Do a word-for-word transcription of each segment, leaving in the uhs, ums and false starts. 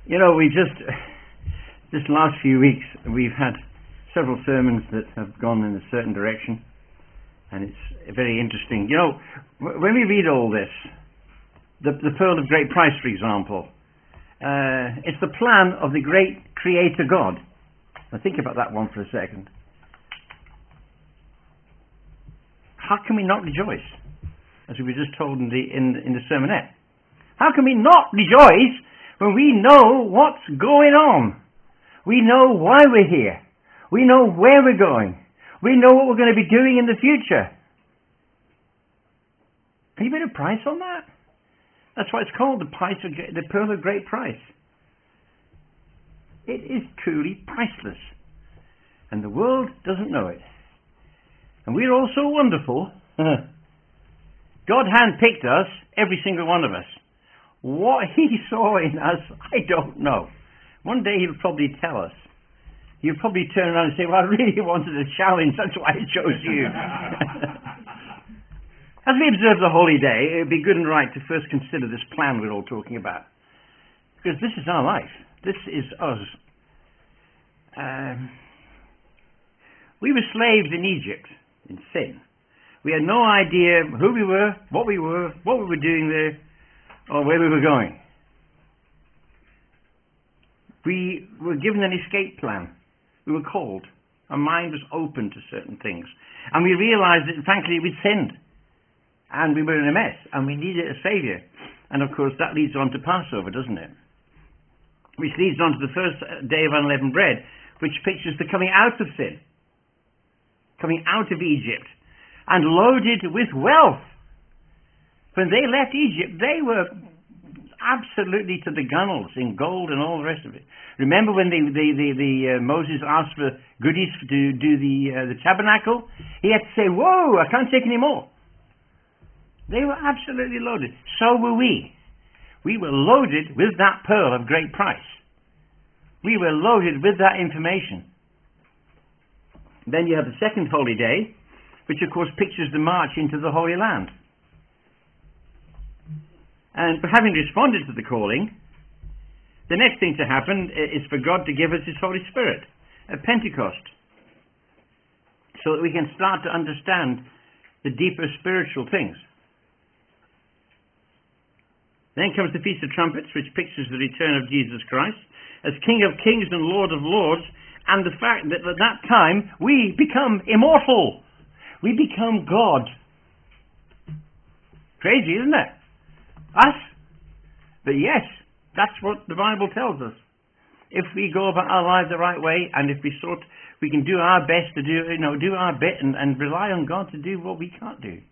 You know, we just, this last few weeks, we've had several sermons that have gone in a certain direction, and it's very interesting. You know, when we read all this, the, the Pearl of Great Price, for example, uh, it's the plan of the great Creator God. Now think about that one for a second. How can we not rejoice? As we were just told in the, in, in the sermonette. How can we not rejoice when we know what's going on? We know why we're here. We know where we're going. We know what we're going to be doing in the future. Can you put a price on that? That's why it's called the price of the Pearl of Great Price. It is truly priceless. And the world doesn't know it. And we're all so wonderful. God handpicked us, every single one of us. What he saw in us, I don't know. One day he'll probably tell us. He'll probably turn around and say, well, I really wanted a challenge, that's why I chose you. As we observe the holy day, it would be good and right to first consider this plan we're all talking about. Because this is our life. This is us. Um, we were slaves in Egypt, in sin. We had no idea who we were, what we were, what we were doing there, or where we were going. We were given an escape plan. We were called. Our mind was open to certain things. And we realized that, frankly, we'd sinned. And we were in a mess. And we needed a Saviour. And, of course, that leads on to Passover, doesn't it? Which leads on to the first day of unleavened bread, which pictures the coming out of sin. Coming out of Egypt. And loaded with wealth. When they left Egypt, they were absolutely to the gunnels in gold and all the rest of it. Remember when the, the, the, the uh, Moses asked for goodies to do the, uh, the tabernacle? He had to say, whoa, I can't take any more. They were absolutely loaded. So were we. We were loaded with that pearl of great price. We were loaded with that information. Then you have the second holy day, which of course pictures the march into the Holy Land. And having responded to the calling, the next thing to happen is for God to give us His Holy Spirit at Pentecost, so that we can start to understand the deeper spiritual things. Then comes the Feast of Trumpets, which pictures the return of Jesus Christ as King of Kings and Lord of Lords, and the fact that at that time we become immortal. We become God. Crazy, isn't it? Us? But yes, that's what the Bible tells us. If we go about our lives the right way, and if we sort, we can do our best to do, you know, do our bit and, and rely on God to do what we can't do.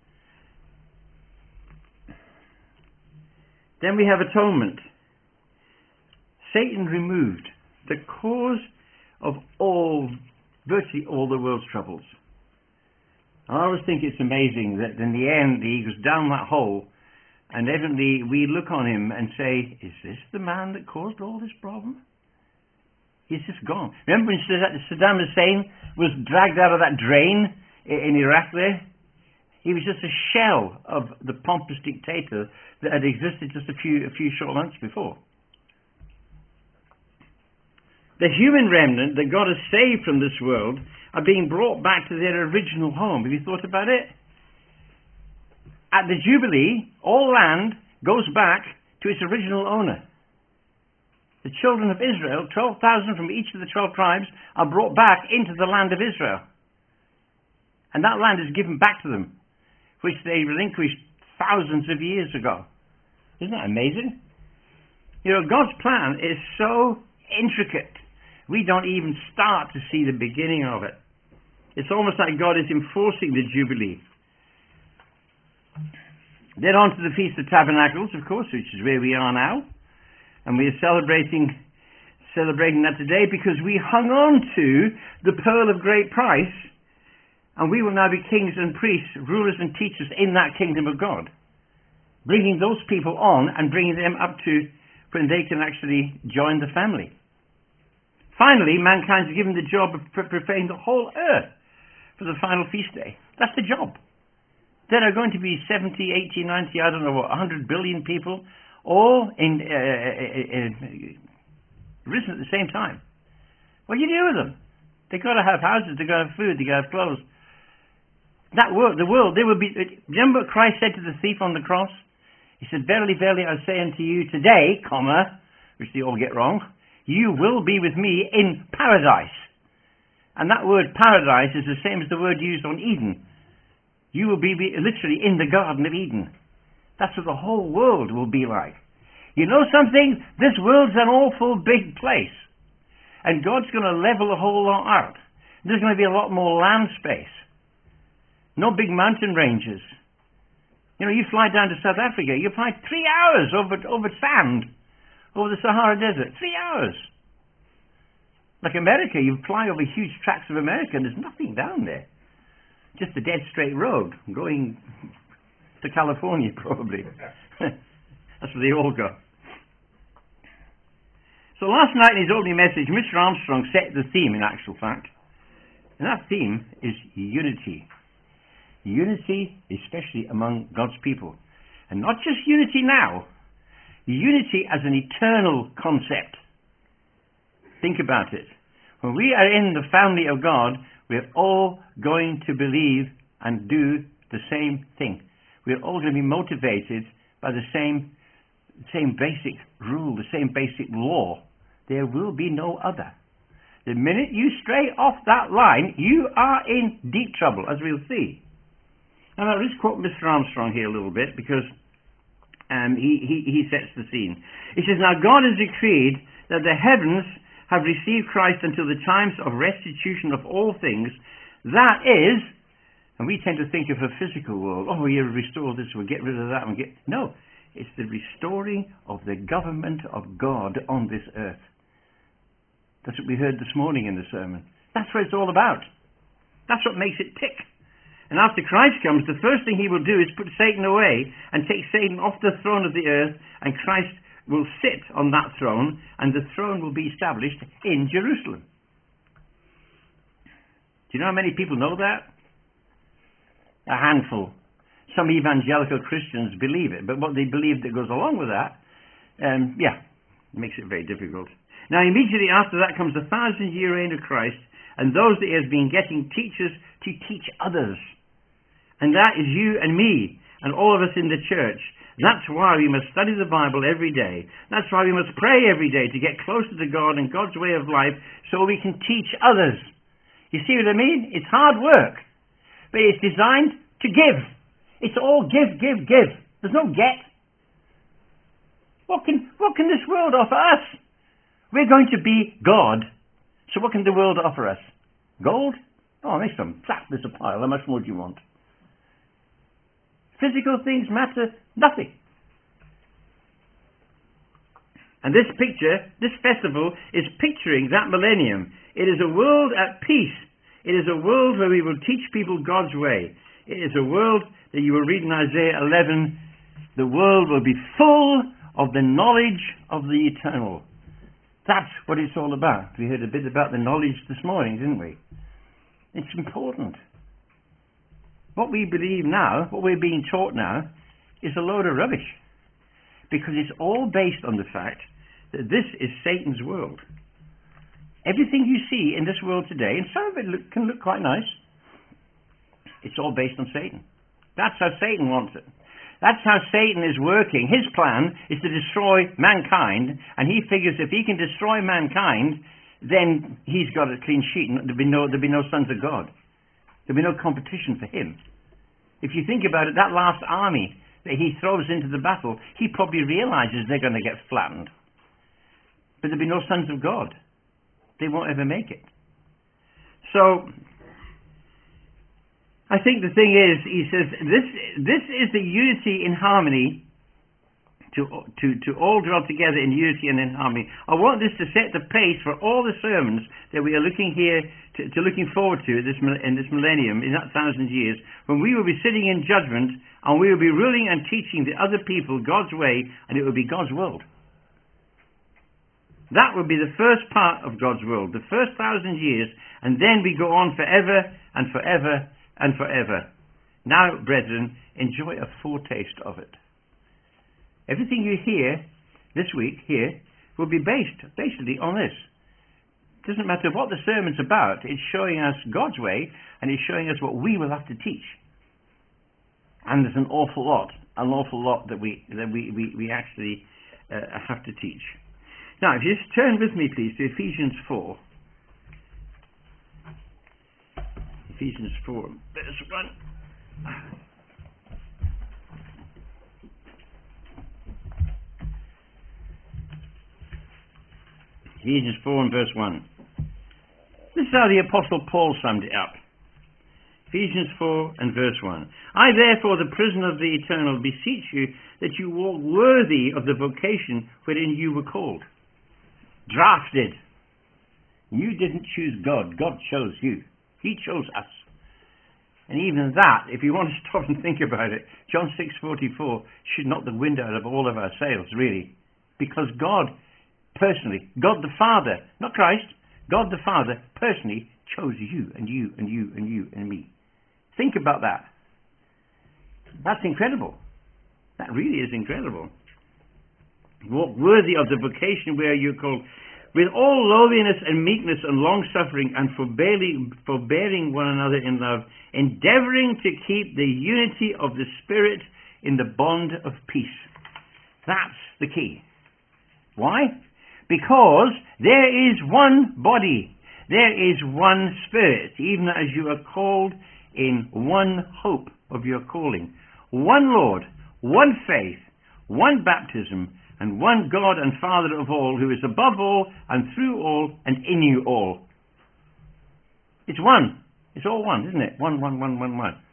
Then we have atonement. Satan removed the cause of all, virtually all the world's troubles. I always think it's amazing that in the end he goes down that hole, and evidently we look on him and say, is this the man that caused all this problem? He's just gone. Remember when Saddam Hussein was dragged out of that drain in Iraq there? He was just a shell of the pompous dictator that had existed just a few, a few short months before. The human remnant that God has saved from this world are being brought back to their original home. Have you thought about it? At the Jubilee, all land goes back to its original owner. The children of Israel, twelve thousand from each of the twelve tribes, are brought back into the land of Israel. And that land is given back to them, which they relinquished thousands of years ago. Isn't that amazing? You know, God's plan is so intricate, we don't even start to see the beginning of it. It's almost like God is enforcing the Jubilee. Then on to the Feast of Tabernacles, of course, which is where we are now. And we are celebrating celebrating that today because we hung on to the pearl of great price, and we will now be kings and priests, rulers and teachers in that kingdom of God. Bringing those people on and bringing them up to when they can actually join the family. Finally, mankind is given the job of preparing the whole earth for the final feast day. That's the job. There are going to be seventy, eighty, ninety, I don't know what, one hundred billion people, all in, uh, uh, uh, risen at the same time. What do you do with them? They've got to have houses, they've got to have food, they've got to have clothes. That world, the world, they will be... Remember what Christ said to the thief on the cross? He said, verily, verily, I say unto you today, comma, which they all get wrong, you will be with me in paradise. And that word paradise is the same as the word used on Eden. You will be literally in the Garden of Eden. That's what the whole world will be like. You know something? This world's an awful big place. And God's going to level the whole lot out. There's going to be a lot more land space. No big mountain ranges. You know, you fly down to South Africa, you fly three hours over, over sand, over the Sahara Desert. Three hours. Like America, you fly over huge tracts of America and there's nothing down there. Just a dead straight road going to California, probably. That's where they all go. So last night in his opening message, Mister Armstrong set the theme, in actual fact. And that theme is unity. Unity, especially among God's people. And not just unity now. Unity as an eternal concept. Think about it. When we are in the family of God, we're all going to believe and do the same thing. We're all going to be motivated by the same, same basic rule, the same basic law. There will be no other. The minute you stray off that line, you are in deep trouble, as we'll see. Now, I'll just quote Mister Armstrong here a little bit, because um, he, he, he sets the scene. He says, now God has decreed that the heavens have received Christ until the times of restitution of all things. That is, and we tend to think of a physical world. Oh, you restore this, we'll get rid of that. And get... No, it's the restoring of the government of God on this earth. That's what we heard this morning in the sermon. That's what it's all about. That's what makes it tick. And after Christ comes, the first thing he will do is put Satan away and take Satan off the throne of the earth, and Christ will sit on that throne, and the throne will be established in Jerusalem. Do you know how many people know that? A handful. Some evangelical Christians believe it, but what they believe that goes along with that, um, yeah, makes it very difficult. Now, immediately after that comes the thousand-year reign of Christ, and those that he has been getting teachers to teach others. And that is you and me, and all of us in the church. That's why we must study the Bible every day. That's why we must pray every day to get closer to God and God's way of life, so we can teach others. You see what I mean? It's hard work, but it's designed to give. It's all give, give, give. There's no get. What can, what can this world offer us? We're going to be God. So what can the world offer us? Gold? Oh, make some. Slap this a pile. How much more do you want? Physical things matter nothing. And this picture, this festival, is picturing that millennium. It is a world at peace. It is a world where we will teach people God's way. It is a world that you will read in Isaiah eleven. The world will be full of the knowledge of the eternal. That's what it's all about. We heard a bit about the knowledge this morning, didn't we? It's important. What we believe now, what we're being taught now, is a load of rubbish. Because it's all based on the fact that this is Satan's world. Everything you see in this world today, and some of it look, can look quite nice, it's all based on Satan. That's how Satan wants it. That's how Satan is working. His plan is to destroy mankind, and he figures if he can destroy mankind, then he's got a clean sheet, and there'll be no, there'll be no sons of God. There'll be no competition for him. If you think about it, that last army that he throws into the battle, he probably realizes they're going to get flattened. But there'll be no sons of God. They won't ever make it. So, I think the thing is, he says, this, this is the unity in harmony, to, to, to all dwell together in unity and in harmony. I want this to set the pace for all the sermons that we are looking here, to, to looking forward to this, in this millennium, in that thousand years, when we will be sitting in judgment, and we will be ruling and teaching the other people God's way, and it will be God's world. That will be the first part of God's world, the first thousand years, and then we go on forever and forever and forever. Now, brethren, enjoy a foretaste of it. Everything you hear this week here will be based basically on this. It doesn't matter what the sermon's about, it's showing us God's way, and it's showing us what we will have to teach. And there's an awful lot, an awful lot that we that we, we, we actually uh, have to teach. Now, if you just turn with me, please, to Ephesians four. Ephesians four, verse one. Ephesians four and verse one. This is how the Apostle Paul summed it up. Ephesians four and verse one. I therefore, the prisoner of the eternal, beseech you that you walk worthy of the vocation wherein you were called. Drafted. You didn't choose God. God chose you. He chose us. And even that, if you want to stop and think about it, John six forty-four should knock the wind out of all of our sails, really. Because God, personally, God the Father, not Christ, God the Father personally chose you and you and you and you and me. Think about that. That's incredible. That really is incredible. Walk worthy of the vocation where you're called, with all lowliness and meekness and long-suffering and forbearing, forbearing one another in love, endeavoring to keep the unity of the Spirit in the bond of peace. That's the key. Why? Because there is one body, there is one Spirit, even as you are called in one hope of your calling, one Lord, one faith, one baptism, and one God and Father of all, who is above all and through all and in you all. It's one. It's all one, isn't it? One, one, one, one, one.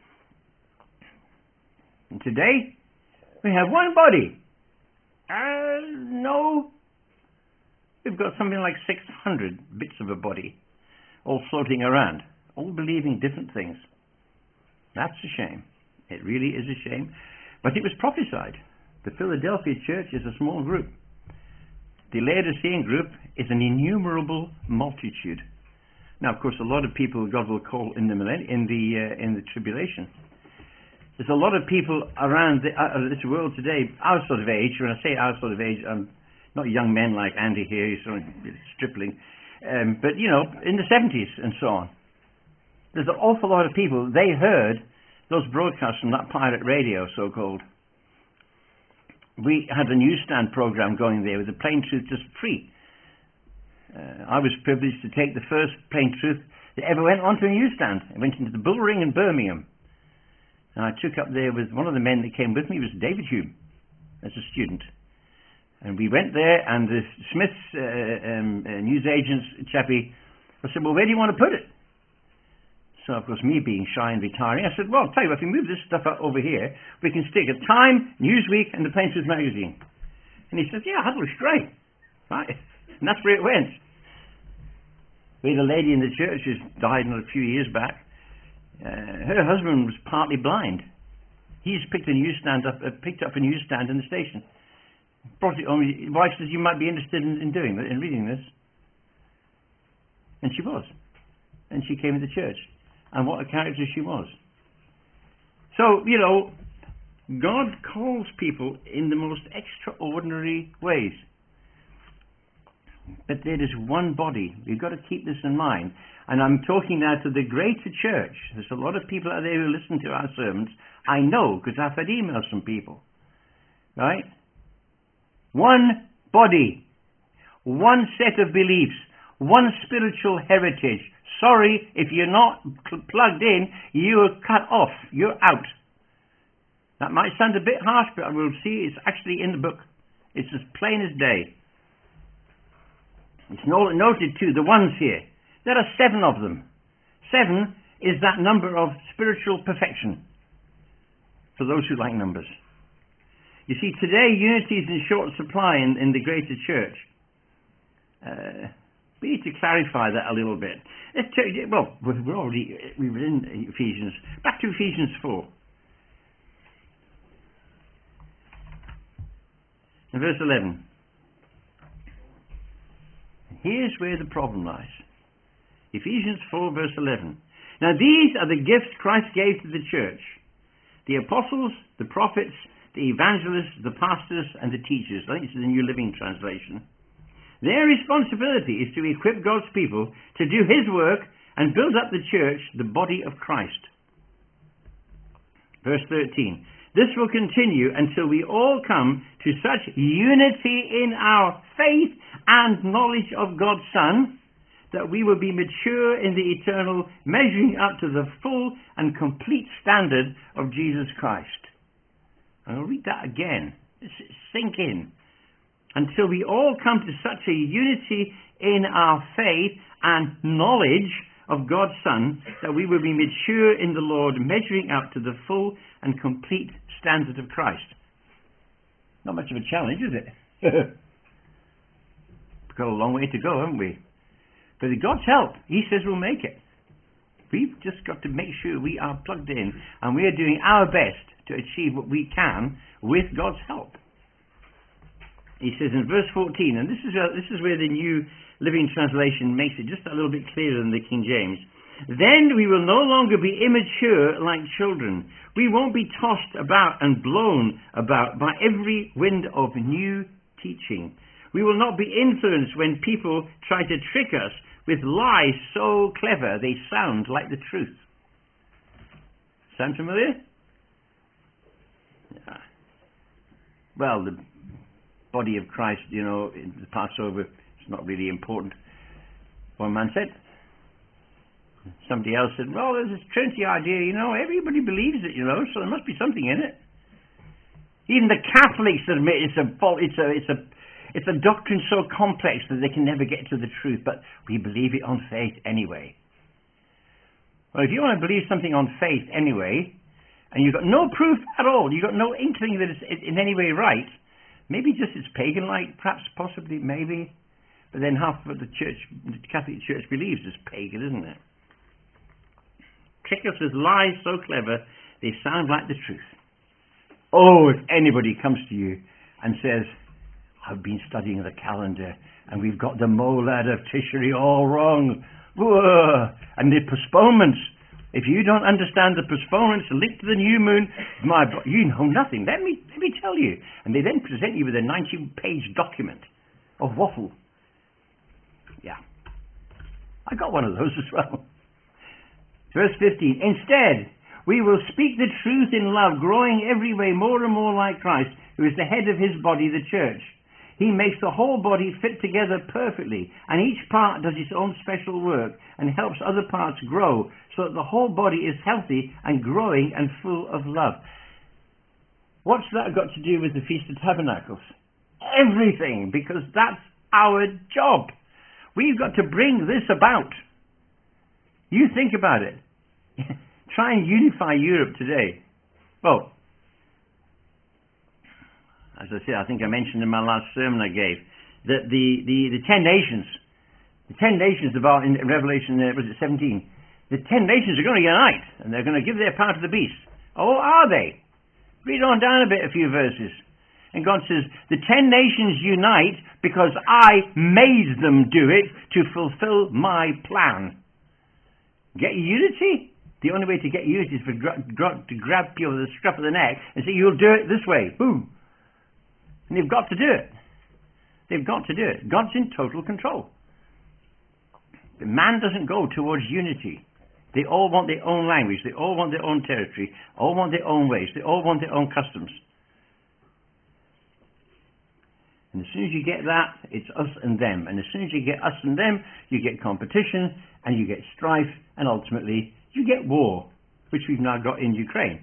And today, we have one body. Uh, no. We've got something like six hundred bits of a body, all floating around, all believing different things. That's a shame. It really is a shame. But it was prophesied. The Philadelphia church is a small group. The Laodicean group is an innumerable multitude. Now, of course, a lot of people God will call in the millenn- in the uh, in the tribulation. There's a lot of people around the, uh, this world today, our sort of age. When I say our sort of age, I'm not young men like Andy here, he's sort of stripling, um, but you know, in the seventies and so on. There's an awful lot of people. They heard those broadcasts from that pirate radio, so-called. We had a newsstand program going there with the Plain Truth just free. Uh, I was privileged to take the first Plain Truth that ever went onto a newsstand. I went into the Bull Ring in Birmingham. And I took up there with one of the men that came with me was David Hume as a student. And we went there, and the Smith's uh, um, uh, newsagent's chappie, I said, well, where do you want to put it? So, of course, me being shy and retiring, I said, well, I'll tell you, if we move this stuff out over here, we can stick at Time, Newsweek, and the Plain Truth magazine. And he said, yeah, that looks great. Right? And that's where it went. We had a lady in the church who's died a few years back. Uh, her husband was partly blind. He's picked a newsstand up, uh, picked up a newsstand in the station. Brought it home. His wife says, you might be interested in, in doing in reading this. And she was. And she came to the church. And what a character she was. So, you know, God calls people in the most extraordinary ways. But there is one body. We've got to keep this in mind. And I'm talking now to the greater church. There's a lot of people out there who listen to our sermons. I know, because I've had emails from people. Right? One body. One set of beliefs. One spiritual heritage. Sorry, if you're not pl- plugged in, you're cut off. You're out. That might sound a bit harsh, but I will see it's actually in the book. It's as plain as day. It's no- noted too, the ones here. There are seven of them. Seven is that number of spiritual perfection, for those who like numbers. You see, today unity is in short supply in, in the greater church. Uh, we need to clarify that a little bit. Let's check, well, we're already we were in Ephesians. Back to Ephesians four. In verse eleven. Here's where the problem lies. Ephesians four, verse eleven. Now these are the gifts Christ gave to the church. The apostles, the prophets, the evangelists, the pastors, and the teachers. I think it's the New Living Translation. Their responsibility is to equip God's people to do his work and build up the church, the body of Christ. Verse thirteen. This will continue until we all come to such unity in our faith and knowledge of God's Son that we will be mature in the eternal, measuring up to the full and complete standard of Jesus Christ. I'll read that again. Sink in. Until we all come to such a unity in our faith and knowledge of God's Son that we will be mature in the Lord, measuring up to the full and complete standard of Christ. Not much of a challenge, is it? We've got a long way to go, haven't we? But with God's help, he says we'll make it. We've just got to make sure we are plugged in and we are doing our best to achieve what we can with God's help. He says in verse fourteen, and this is, uh, this is where the New Living Translation makes it just a little bit clearer than the King James. Then we will no longer be immature like children. We won't be tossed about and blown about by every wind of new teaching. We will not be influenced when people try to trick us with lies so clever they sound like the truth. Sound familiar? Yeah. Well, the body of Christ, you know, in the Passover, it's not really important. One man said. Somebody else said, well, there's this Trinity idea, you know, everybody believes it, you know, so there must be something in it. Even the Catholics admit it's a fault, it's a, it's a, it's a doctrine so complex that they can never get to the truth, but we believe it on faith anyway. Well, if you want to believe something on faith anyway, and you've got no proof at all, you've got no inkling that it's in any way right, maybe just it's pagan-like, perhaps, possibly, maybe, but then half of the church, the Catholic Church believes is pagan, isn't it? Trick us with lies so clever they sound like the truth. Oh, if anybody comes to you and says, I've been studying the calendar and we've got the molad of Tishri all wrong, whoa, and the postponements, if you don't understand the postponements linked to the new moon, my, you know nothing. Let me, let me tell you. And they then present you with a ninety-page document of waffle. Yeah. I got one of those as well. Verse fifteen, instead, we will speak the truth in love, growing every way more and more like Christ, who is the head of his body, the church. He makes the whole body fit together perfectly, and each part does its own special work and helps other parts grow, so that the whole body is healthy and growing and full of love. What's that got to do with the Feast of Tabernacles? Everything, because that's our job. We've got to bring this about. You think about it. Try and unify Europe today. Well, as I said, I think I mentioned in my last sermon I gave, that the, the, the ten nations, the ten nations about in Revelation, uh, was it seventeen? The ten nations are going to unite, and they're going to give their part to the beast. Oh, are they? Read on down a bit, a few verses. And God says, the ten nations unite because I made them do it to fulfill my plan. Get unity? The only way to get unity is for gra- gra- to grab people with the scruff of the neck and say, you'll do it this way. Boom. And they've got to do it. They've got to do it. God's in total control. But man doesn't go towards unity. They all want their own language. They all want their own territory. All want their own ways. They all want their own customs. And as soon as you get that, it's us and them. And as soon as you get us and them, you get competition, and you get strife, and ultimately you get war, which we've now got in Ukraine.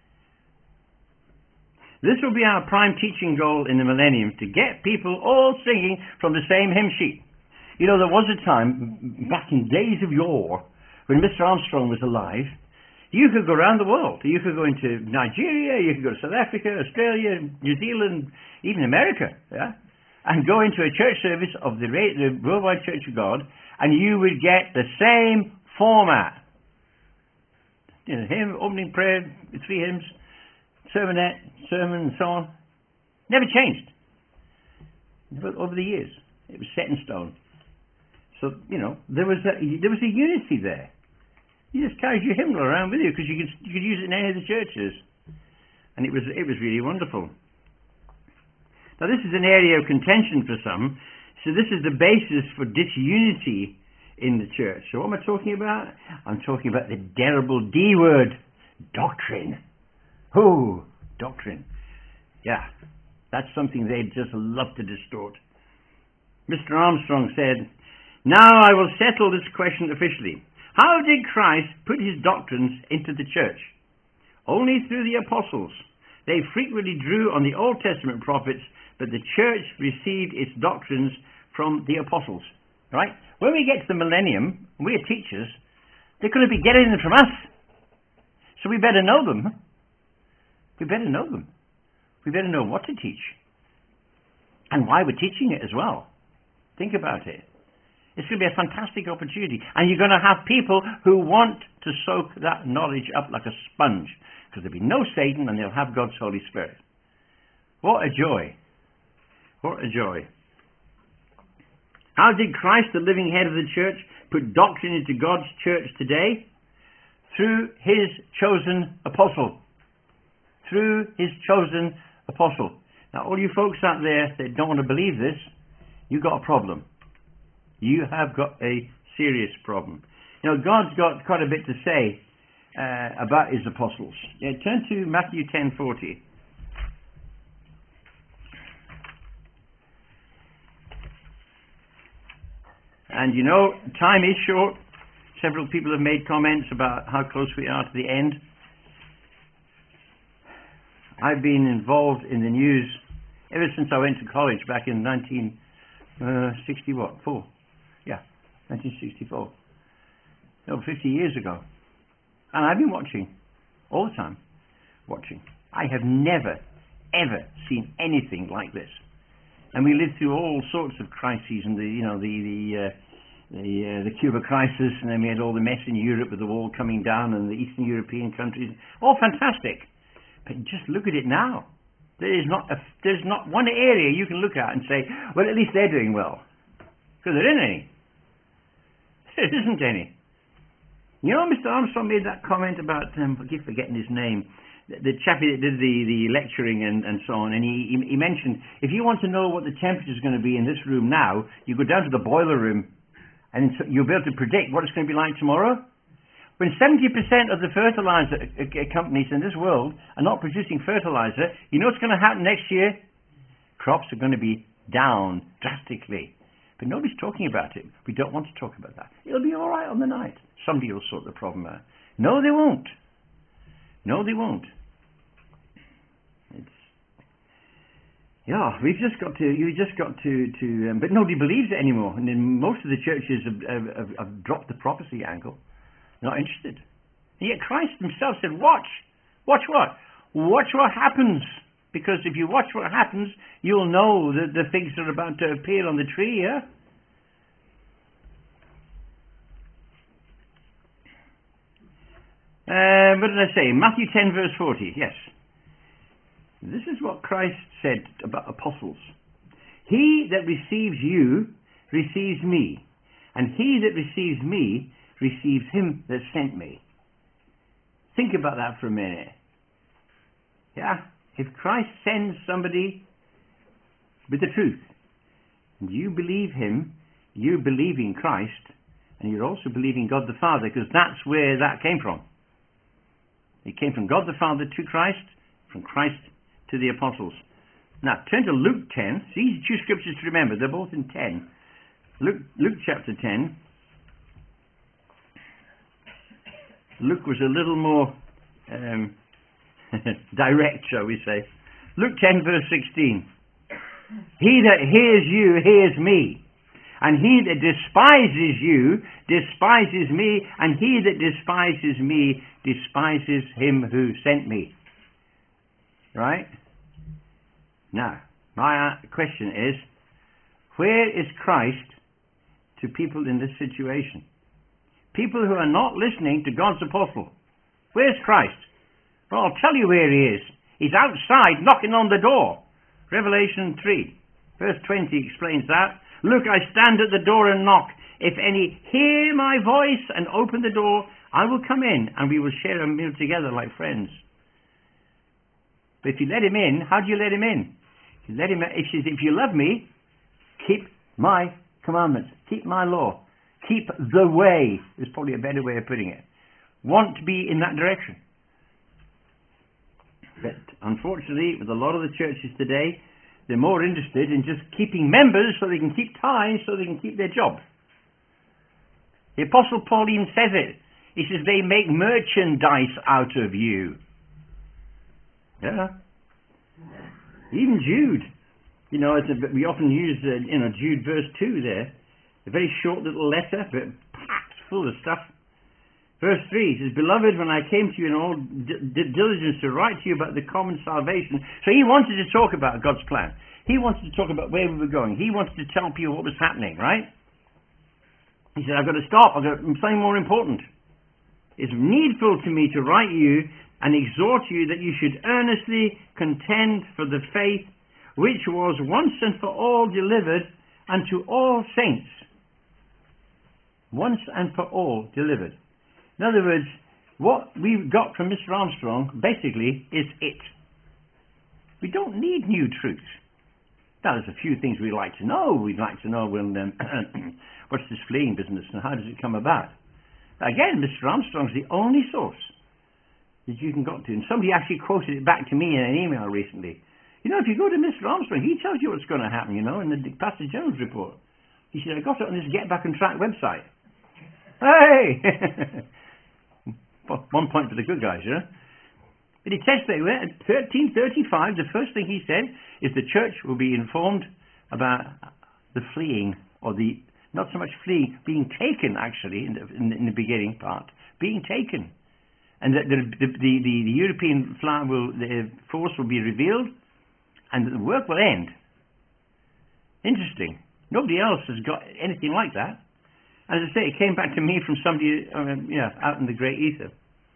This will be our prime teaching goal in the millennium, to get people all singing from the same hymn sheet. You know, there was a time, back in days of yore, when Mister Armstrong was alive, you could go around the world. You could go into Nigeria, you could go to South Africa, Australia, New Zealand, even America, yeah, and go into a church service of the, the Worldwide Church of God, and you would get the same format. You know, hymn, opening prayer, three hymns, sermonette, sermon, and so on. Never changed. Over the years, it was set in stone. So, you know, there was a, there was a unity there. You just carried your hymnal around with you because you could you could use it in any of the churches, and it was it was really wonderful. Now, this is an area of contention for some. So this is the basis for disunity in the church. So what am I talking about? I'm talking about the terrible D word, doctrine. Oh, doctrine. Yeah, that's something they'd just love to distort. Mister Armstrong said, "Now I will settle this question officially. How did Christ put his doctrines into the church? Only through the apostles. They frequently drew on the Old Testament prophets, but the church received its doctrines from the apostles." Right? When we get to the millennium, we're teachers, they're going to be getting them from us. So we better know them. We better know them. We better know what to teach. And why we're teaching it as well. Think about it. It's going to be a fantastic opportunity. And you're going to have people who want to soak that knowledge up like a sponge. Because there'll be no Satan and they'll have God's Holy Spirit. What a joy. What a joy. How did Christ, the living head of the church, put doctrine into God's church today? Through his chosen apostle. Through his chosen apostle. Now, all you folks out there that don't want to believe this, you've got a problem. You have got a serious problem. You know, God's got quite a bit to say uh, about his apostles. Yeah, turn to Matthew ten forty. And you know, time is short. Several people have made comments about how close we are to the end. I've been involved in the news ever since I went to college back in nineteen sixty, what, four? Yeah, nineteen sixty-four. No, fifty years ago. And I've been watching, all the time, watching. I have never, ever seen anything like this. And we lived through all sorts of crises, and the, you know, the the uh, the, uh, the Cuba crisis, and then we had all the mess in Europe with the wall coming down, and the Eastern European countries. All fantastic. But just look at it now. There is not a, there's not one area you can look at and say, well, at least they're doing well, because there isn't any. There isn't any. You know, Mister Armstrong made that comment about, um, I keep forgetting his name, the, the chappie that did the, the lecturing and, and so on, and he, he, he mentioned, if you want to know what the temperature is going to be in this room now, you go down to the boiler room, and you'll be able to predict what it's going to be like tomorrow. When seventy percent of the fertilizer companies in this world are not producing fertilizer, you know what's going to happen next year? Crops are going to be down drastically. But nobody's talking about it. We don't want to talk about that. It'll be all right on the night. Somebody will sort the problem out. No, they won't. No, they won't. It's, yeah, we've just got to, you just got to, to um, but nobody believes it anymore. And then most of the churches have, have, have, have dropped the prophecy angle. Not interested. And yet Christ himself said, watch. Watch what? Watch what happens. Because if you watch what happens, you'll know that the things that are about to appear on the tree, yeah? Uh, what did I say? Matthew ten verse forty, yes. This is what Christ said about apostles. He that receives you receives me, and he that receives me receives him that sent me. Think about that for a minute. Yeah? If Christ sends somebody with the truth, and you believe him, you believe in Christ, and you're also believing God the Father, because that's where that came from. It came from God the Father to Christ, from Christ to the apostles. Now, turn to Luke ten. It's easy two scriptures to remember. They're both in ten. Luke, Luke chapter ten. Luke was a little more um, direct, shall we say. Luke ten verse sixteen. He that hears you hears me, and he that despises you despises me, and he that despises me despises him who sent me. Right? Now, my question is, where is Christ to people in this situation? People who are not listening to God's apostle. Where's Christ? Well, I'll tell you where he is. He's outside knocking on the door. Revelation three, verse twenty explains that. Look, I stand at the door and knock. If any hear my voice and open the door, I will come in and we will share a meal together like friends. But if you let him in, how do you let him in? You let him. If you, if you love me, keep my commandments, keep my law, keep the way, is probably a better way of putting it. Want to be in that direction. But unfortunately, with a lot of the churches today, they're more interested in just keeping members so they can keep ties, so they can keep their job. The Apostle Paul even says it. He says they make merchandise out of you. Yeah. Even Jude. You know, it's a, we often use, uh, you know, Jude verse two there. A very short little letter, but packed full of stuff. Verse three says, Beloved, when I came to you in all d- diligence to write to you about the common salvation. So he wanted to talk about God's plan. He wanted to talk about where we were going. He wanted to tell people what was happening, right? He said, I've got to stop. I've got something more important. It's needful to me to write you and exhort you that you should earnestly contend for the faith which was once and for all delivered unto all saints. Once and for all delivered. In other words, what we've got from Mister Armstrong, basically, is it. We don't need new truths. Now, there's a few things we'd like to know. We'd like to know, well, um, what's this fleeing business and how does it come about? Again, Mister Armstrong's the only source that you can go to. And somebody actually quoted it back to me in an email recently. You know, if you go to Mister Armstrong, he tells you what's going to happen, you know, in the Pastor Jones report. He said, I got it on this Get Back on Track website. Hey! One point for the good guys, you know. But it says there, at thirteen thirty-five, the first thing he said is the church will be informed about the fleeing, or the, not so much fleeing, being taken, actually, in the, in the, in the beginning part, being taken. And that the, the, the, the, the European flag will, the force will be revealed, and the work will end. Interesting. Nobody else has got anything like that. As I say, it came back to me from somebody um, yeah, out in the great ether.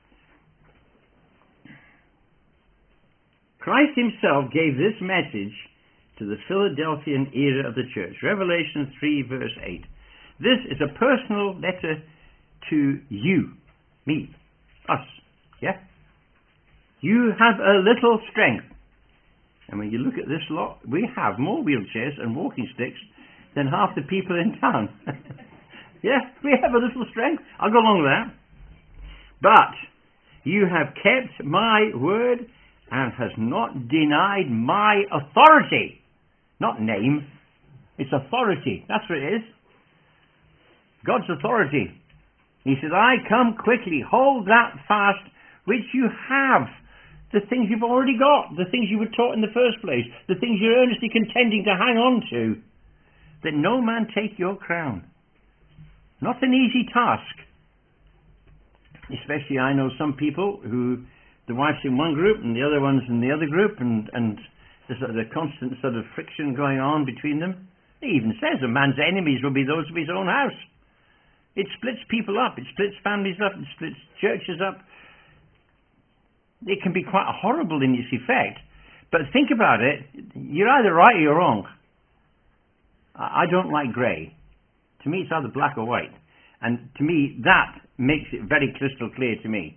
Christ himself gave this message to the Philadelphian era of the church. Revelation three verse eight. This is a personal letter to you, me, us. Yeah? You have a little strength. And when you look at this lot, we have more wheelchairs and walking sticks than half the people in town. Yeah, we have a little strength. I'll go along with that. But you have kept my word and has not denied my authority. Not name. It's authority. That's what it is. God's authority. He says, I come quickly. Hold that fast which you have. The things you've already got. The things you were taught in the first place. The things you're earnestly contending to hang on to. That no man take your crown. Not an easy task. Especially I know some people who the wife's in one group and the other one's in the other group, and, and there's a, a constant sort of friction going on between them. He even says a man's enemies will be those of his own house. It splits people up. It splits families up. It splits churches up. It can be quite horrible in its effect. But think about it. You're either right or you're wrong. I don't like grey. To me, it's either black or white. And to me, that makes it very crystal clear to me.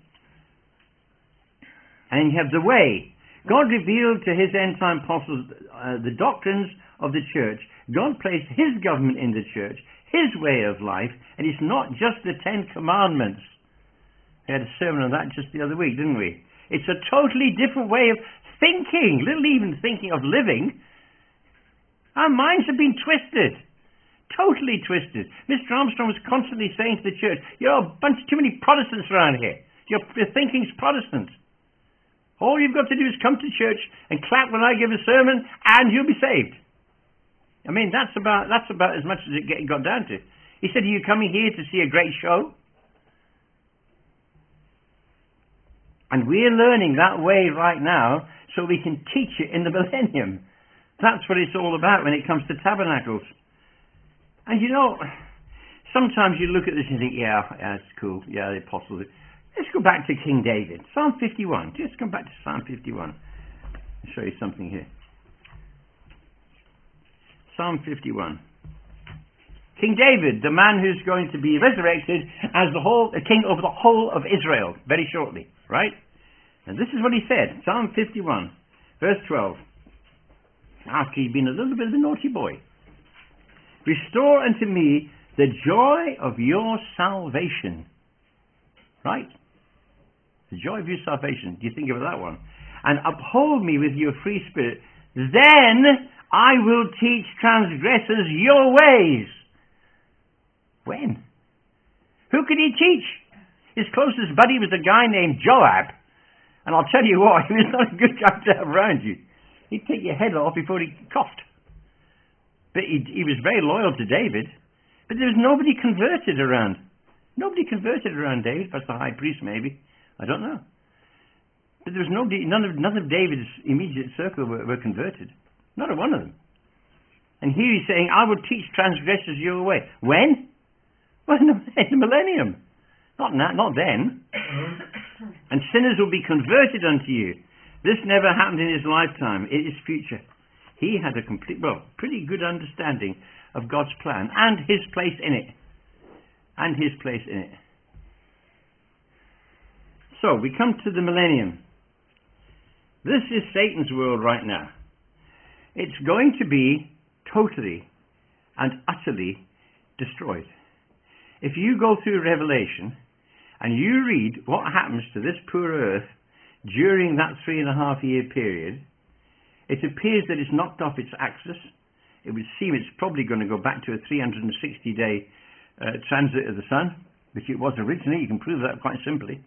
And you have the way. God revealed to his end-time apostles uh, the doctrines of the church. God placed his government in the church, his way of life, and it's not just the Ten Commandments. We had a sermon on that just the other week, didn't we? It's a totally different way of thinking, little even thinking of living. Our minds have been twisted. Totally twisted. Mister Armstrong was constantly saying to the church, you're a bunch too many Protestants around here. Your, your thinking's Protestant. All you've got to do is come to church and clap when I give a sermon and you'll be saved. I mean, that's about that's about as much as it get, got down to. He said, are you coming here to see a great show? And we're learning that way right now so we can teach it in the millennium. That's what it's all about when it comes to tabernacles. And you know, sometimes you look at this and think, yeah, yeah, it's cool. Yeah, the apostles. Let's go back to King David. Psalm fifty-one. Just come back to Psalm fifty-one. I'll show you something here. Psalm fifty-one. King David, the man who's going to be resurrected as the whole, a king over the whole of Israel very shortly, right? And this is what he said. Psalm fifty-one, verse twelve. After he'd been a little bit of a naughty boy. Restore unto me the joy of your salvation. Right? The joy of your salvation. Do you think about that one? And uphold me with your free spirit. Then I will teach transgressors your ways. When? Who could he teach? His closest buddy was a guy named Joab. And I'll tell you what, he was not a good guy to have around you. He'd take your head off before he coughed. But he, he was very loyal to David. But there was nobody converted around. Nobody converted around David. That's the high priest, maybe. I don't know. But there was nobody, none of, none of David's immediate circle were, were converted. Not a one of them. And here he's saying, I will teach transgressors your way. When? Well, in the, in the millennium. Not now, not then. And sinners will be converted unto you. This never happened in his lifetime. It is future. He had a complete, well, pretty good understanding of God's plan and his place in it. And his place in it. So, we come to the millennium. This is Satan's world right now. It's going to be totally and utterly destroyed. If you go through Revelation and you read what happens to this poor earth during that three and a half year period, it appears that it's knocked off its axis. It would seem it's probably going to go back to a three hundred sixty day uh, transit of the sun, which it was originally. You can prove that quite simply.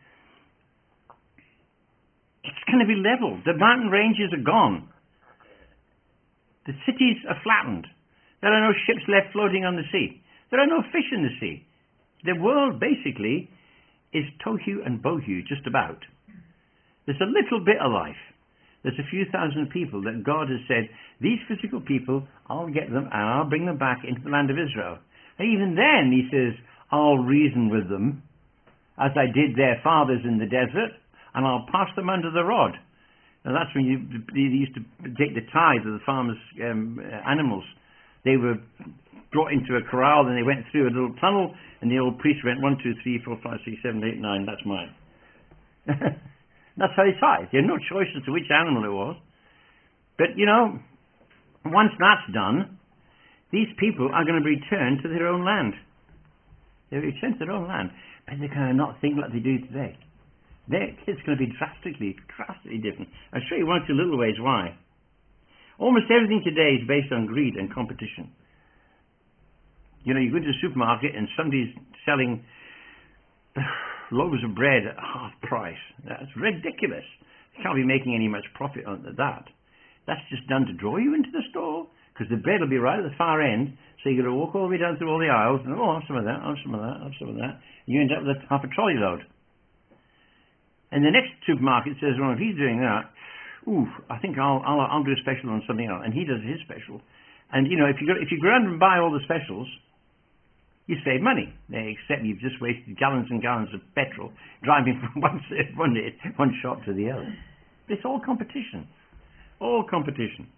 It's going to be leveled. The mountain ranges are gone. The cities are flattened. There are no ships left floating on the sea. There are no fish in the sea. The world basically is tohu and bohu, just about. There's a little bit of life. There's a few thousand people that God has said, these physical people, I'll get them and I'll bring them back into the land of Israel. And even then he says, I'll reason with them as I did their fathers in the desert, and I'll pass them under the rod. Now that's when you, you used to take the tithe of the farmers' um, animals. They were brought into a corral, then they went through a little tunnel, and the old priest went one, two, three, four, five, six, seven, eight, nine. That's mine. That's how they tithe. You had no choice as to which animal it was. But you know, once that's done, these people are going to return to their own land. They return to their own land, but they're going to not think like they do today. They're, it's going to be drastically, drastically different. I'll show you one or two little ways why. Almost everything today is based on greed and competition. You know, you go into a supermarket and somebody's selling loaves of bread at half price. That's ridiculous. You can't be making any much profit on that. That's just done to draw you into the store, because the bread will be right at the far end, so you've got to walk all the way down through all the aisles, and oh, I'll have some of that, I'll have some of that, I'll have some of that. And you end up with half a trolley load. And the next supermarket says, well, if he's doing that, ooh, I think I'll, I'll, I'll do a special on something else. And he does his special. And, you know, if you go, if you go around and buy all the specials, you save money. Except you've just wasted gallons and gallons of petrol driving from one, one, one shop to the other. It's all competition. All competition.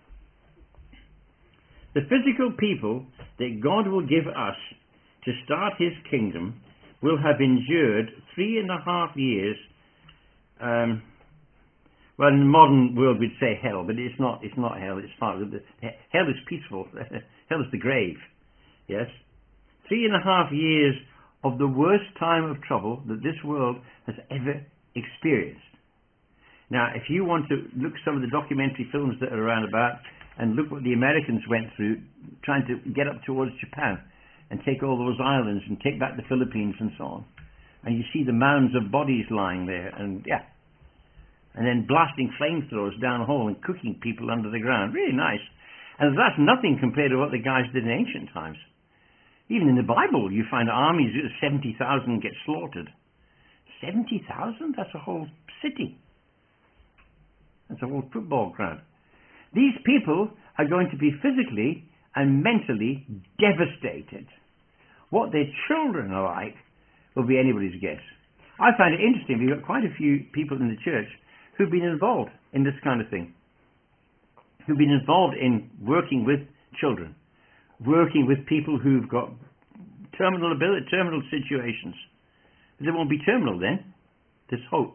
The physical people that God will give us to start his kingdom will have endured three and a half years. Um, well, in the modern world we'd say hell, but it's not. It's not hell. It's far. Hell is peaceful. Hell is the grave. Yes, three and a half years of the worst time of trouble that this world has ever experienced. Now, if you want to look some of the documentary films that are around about, and look what the Americans went through, trying to get up towards Japan and take all those islands and take back the Philippines and so on, and you see the mounds of bodies lying there, and yeah. And then blasting flamethrowers down a hole and cooking people under the ground. Really nice. And that's nothing compared to what the guys did in ancient times. Even in the Bible, you find armies of seventy thousand get slaughtered. seventy thousand? That's a whole city. That's a whole football ground. These people are going to be physically and mentally devastated. What their children are like will be anybody's guess. I find it interesting. We've got quite a few people in the church who've been involved in this kind of thing, who've been involved in working with children, working with people who've got terminal ability, terminal situations. But they won't be terminal then. There's hope.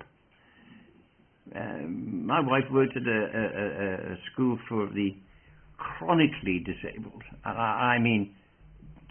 Um, my wife worked at a, a, a, a school for the chronically disabled. I, I mean,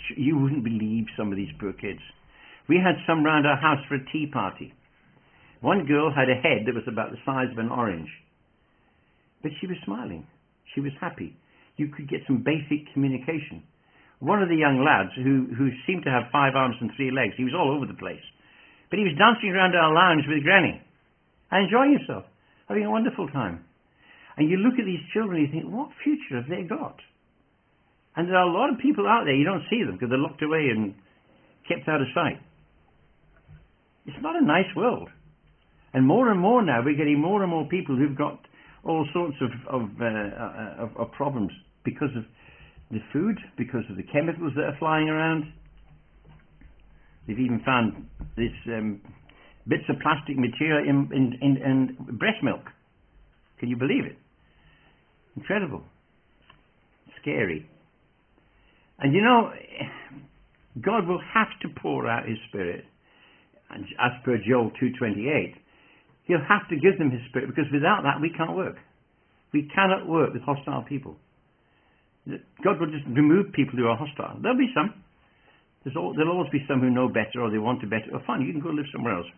you wouldn't believe some of these poor kids. We had some round our house for a tea party. One girl had a head that was about the size of an orange. But she was smiling. She was happy. You could get some basic communication. One of the young lads, who, who seemed to have five arms and three legs, he was all over the place. But he was dancing around our lounge with Granny and enjoying himself, having a wonderful time. And you look at these children and you think, what future have they got? And there are a lot of people out there, you don't see them because they're locked away and kept out of sight. It's not a nice world. And more and more now, we're getting more and more people who've got all sorts of, of, uh, of, of problems because of the food, because of the chemicals that are flying around. They've even found this um, bits of plastic material in, in, in, in breast milk. Can you believe it? Incredible. Scary. And you know, God will have to pour out His Spirit. And as per Joel two twenty-eight, He'll have to give them His Spirit, because without that we can't work. We cannot work with hostile people. God will just remove people who are hostile. There'll be some. There's all, there'll always be some who know better, or they want to better. Oh, fine, you can go live somewhere else.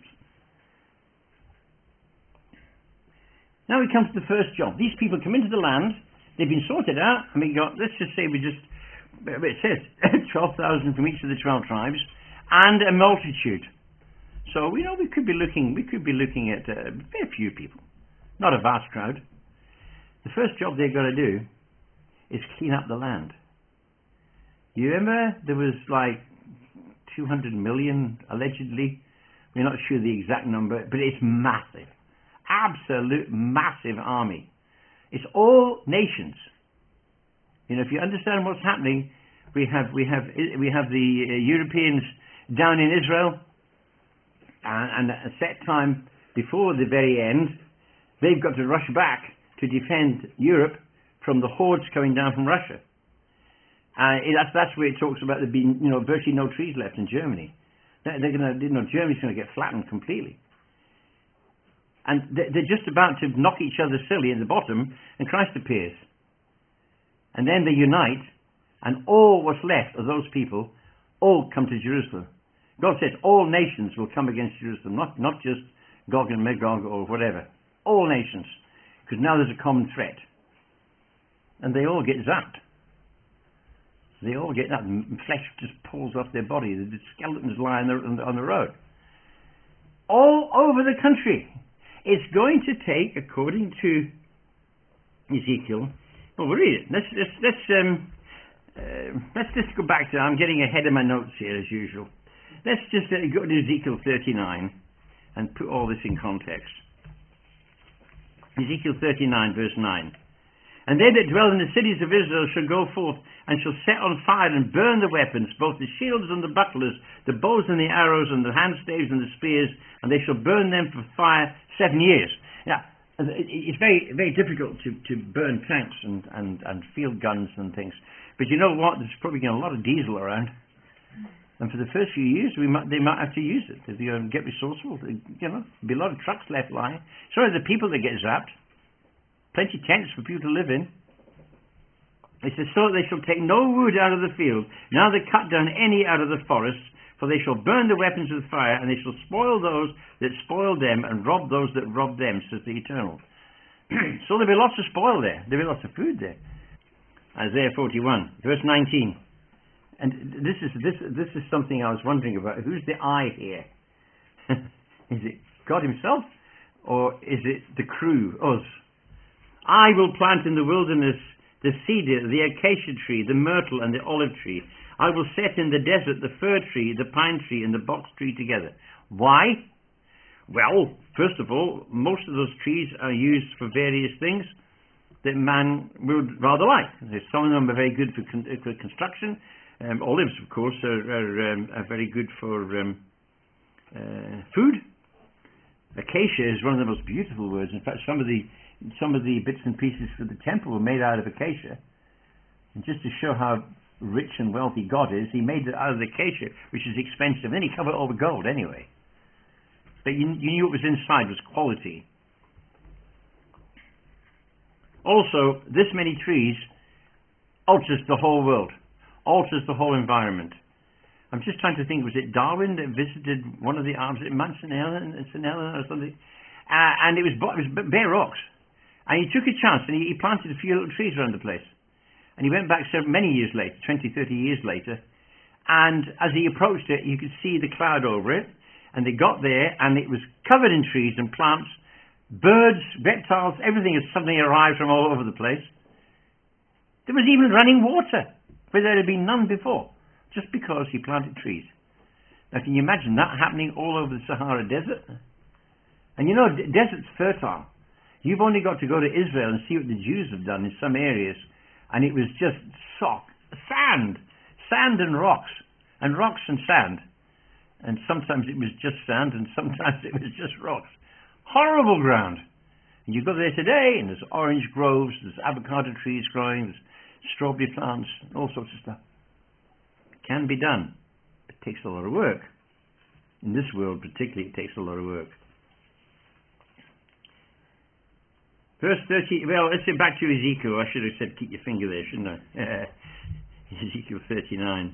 Now we come to the first job. These people come into the land. They've been sorted out, and we got, let's just say we just, it says twelve thousand from each of the twelve tribes, and a multitude. So, you know, we could be looking, we could be looking at uh, a few people, not a vast crowd. The first job they've got to do is clean up the land. You remember there was like two hundred million, allegedly. We're not sure the exact number, but it's massive. Absolute massive army. It's all nations. You know, if you understand what's happening, we have we have we have the uh, Europeans down in Israel, and, and at a set time before the very end, they've got to rush back to defend Europe from the hordes coming down from Russia. Uh, that's that's where it talks about there being, you know, virtually no trees left in Germany. They're, they're going to, you know, Germany's going to get flattened completely. And they're just about to knock each other silly in the bottom, and Christ appears. And then they unite, and all what's left of those people all come to Jerusalem. God says all nations will come against Jerusalem, not, not just Gog and Magog or whatever. All nations. Because now there's a common threat. And they all get zapped. They all get that. Flesh just pulls off their body. The skeletons lie on the, on the road. All over the country. It's going to take, according to Ezekiel, well, we'll read it. Let's, let's, let's, um, uh, let's just go back to, I'm getting ahead of my notes here as usual. Let's just uh, go to Ezekiel thirty-nine and put all this in context. Ezekiel thirty-nine, verse nine. And they that dwell in the cities of Israel shall go forth and shall set on fire and burn the weapons, both the shields and the bucklers, the bows and the arrows and the handstaves and the spears, and they shall burn them for fire seven years. Now, it's very very difficult to, to burn tanks and, and, and field guns and things. But you know what? There's probably a lot of diesel around. And for the first few years, we might, they might have to use it. If you get resourceful, you know, there'll be a lot of trucks left lying. Sorry, the people that get zapped. Plenty of tents for people to live in. It says, so they shall take no wood out of the field, now they cut down any out of the forest, for they shall burn the weapons with fire, and they shall spoil those that spoil them, and rob those that rob them, says the Eternal. So there'll be lots of spoil there. There'll be lots of food there. Isaiah forty-one, verse nineteen. And this is this this is something I was wondering about. Who's the I here? Is it God Himself, or is it the crew, us? I will plant in the wilderness the cedar, the acacia tree, the myrtle, and the olive tree. I will set in the desert the fir tree, the pine tree, and the box tree together. Why? Well, first of all, most of those trees are used for various things that man would rather like. Some of them are very good for, con for construction. Um, olives, of course, are, are, um, are very good for um, uh, food. Acacia is one of the most beautiful words. In fact, some of the some of the bits and pieces for the temple were made out of acacia. And just to show how rich and wealthy God is, He made it out of the acacia, which is expensive. And then He covered it all with gold anyway. But you, you knew what was inside was quality. Also, this many trees alters the whole world. alters the whole environment. I'm just trying to think, was it Darwin that visited one of the arms, was it Mount Saint Helena or something? Uh, and it was, it was bare rocks. And he took a chance and he, he planted a few little trees around the place. And he went back so many years later, twenty, thirty years later, and as he approached it, you could see the cloud over it, and they got there, and it was covered in trees and plants, birds, reptiles, everything had suddenly arrived from all over the place. There was even running water, where there had been none before, just because he planted trees. Now, can you imagine that happening all over the Sahara Desert? And you know, the desert's fertile. You've only got to go to Israel and see what the Jews have done in some areas, and it was just sock, sand, sand and rocks, and rocks and sand. And sometimes it was just sand, and sometimes it was just rocks. Horrible ground. And you go there today, and there's orange groves, there's avocado trees growing, there's strawberry plants, all sorts of stuff. It can be done. It takes a lot of work. In this world particularly, it takes a lot of work. Verse thirty, well, let's get back to Ezekiel. I should have said keep your finger there, shouldn't I? Ezekiel thirty-nine.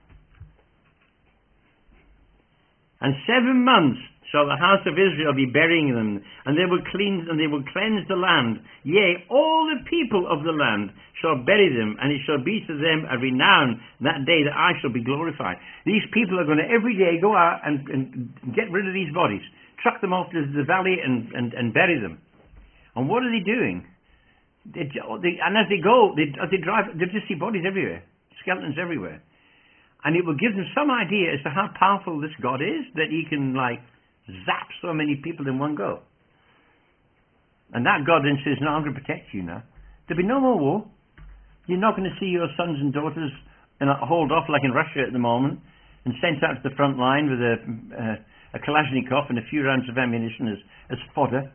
And seven months shall the house of Israel be burying them, and they will cleanse, and they will cleanse the land. Yea, all the people of the land shall bury them, and it shall be to them a renown that day that I shall be glorified. These people are going to every day go out and, and get rid of these bodies, truck them off to the valley and, and, and bury them. And what are they doing? They, they, and as they go, they, as they drive, they just see bodies everywhere, skeletons everywhere. And it will give them some idea as to how powerful this God is, that he can, like, zap so many people in one go. And that God then says, no, I'm going to protect you now. There'll be no more war. You're not going to see your sons and daughters you know, hauled off like in Russia at the moment and sent out to the front line with a, uh, a Kalashnikov and a few rounds of ammunition as, as fodder.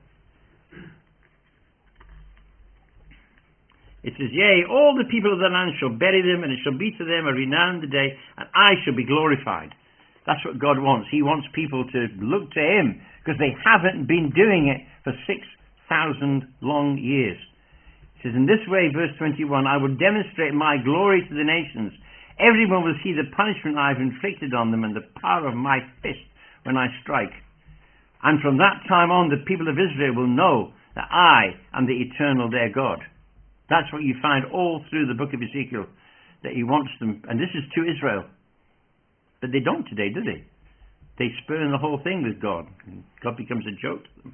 It says, yea, all the people of the land shall bury them, and it shall be to them a renowned day, and I shall be glorified. That's what God wants. He wants people to look to him, because they haven't been doing it for six thousand long years. It says, in this way, verse twenty-one, I will demonstrate my glory to the nations. Everyone will see the punishment I have inflicted on them, and the power of my fist when I strike. And from that time on, the people of Israel will know that I am the eternal their God. That's what you find all through the book of Ezekiel, that he wants them, and this is to Israel. But they don't today, do they? They spurn the whole thing with God. God becomes a joke to them.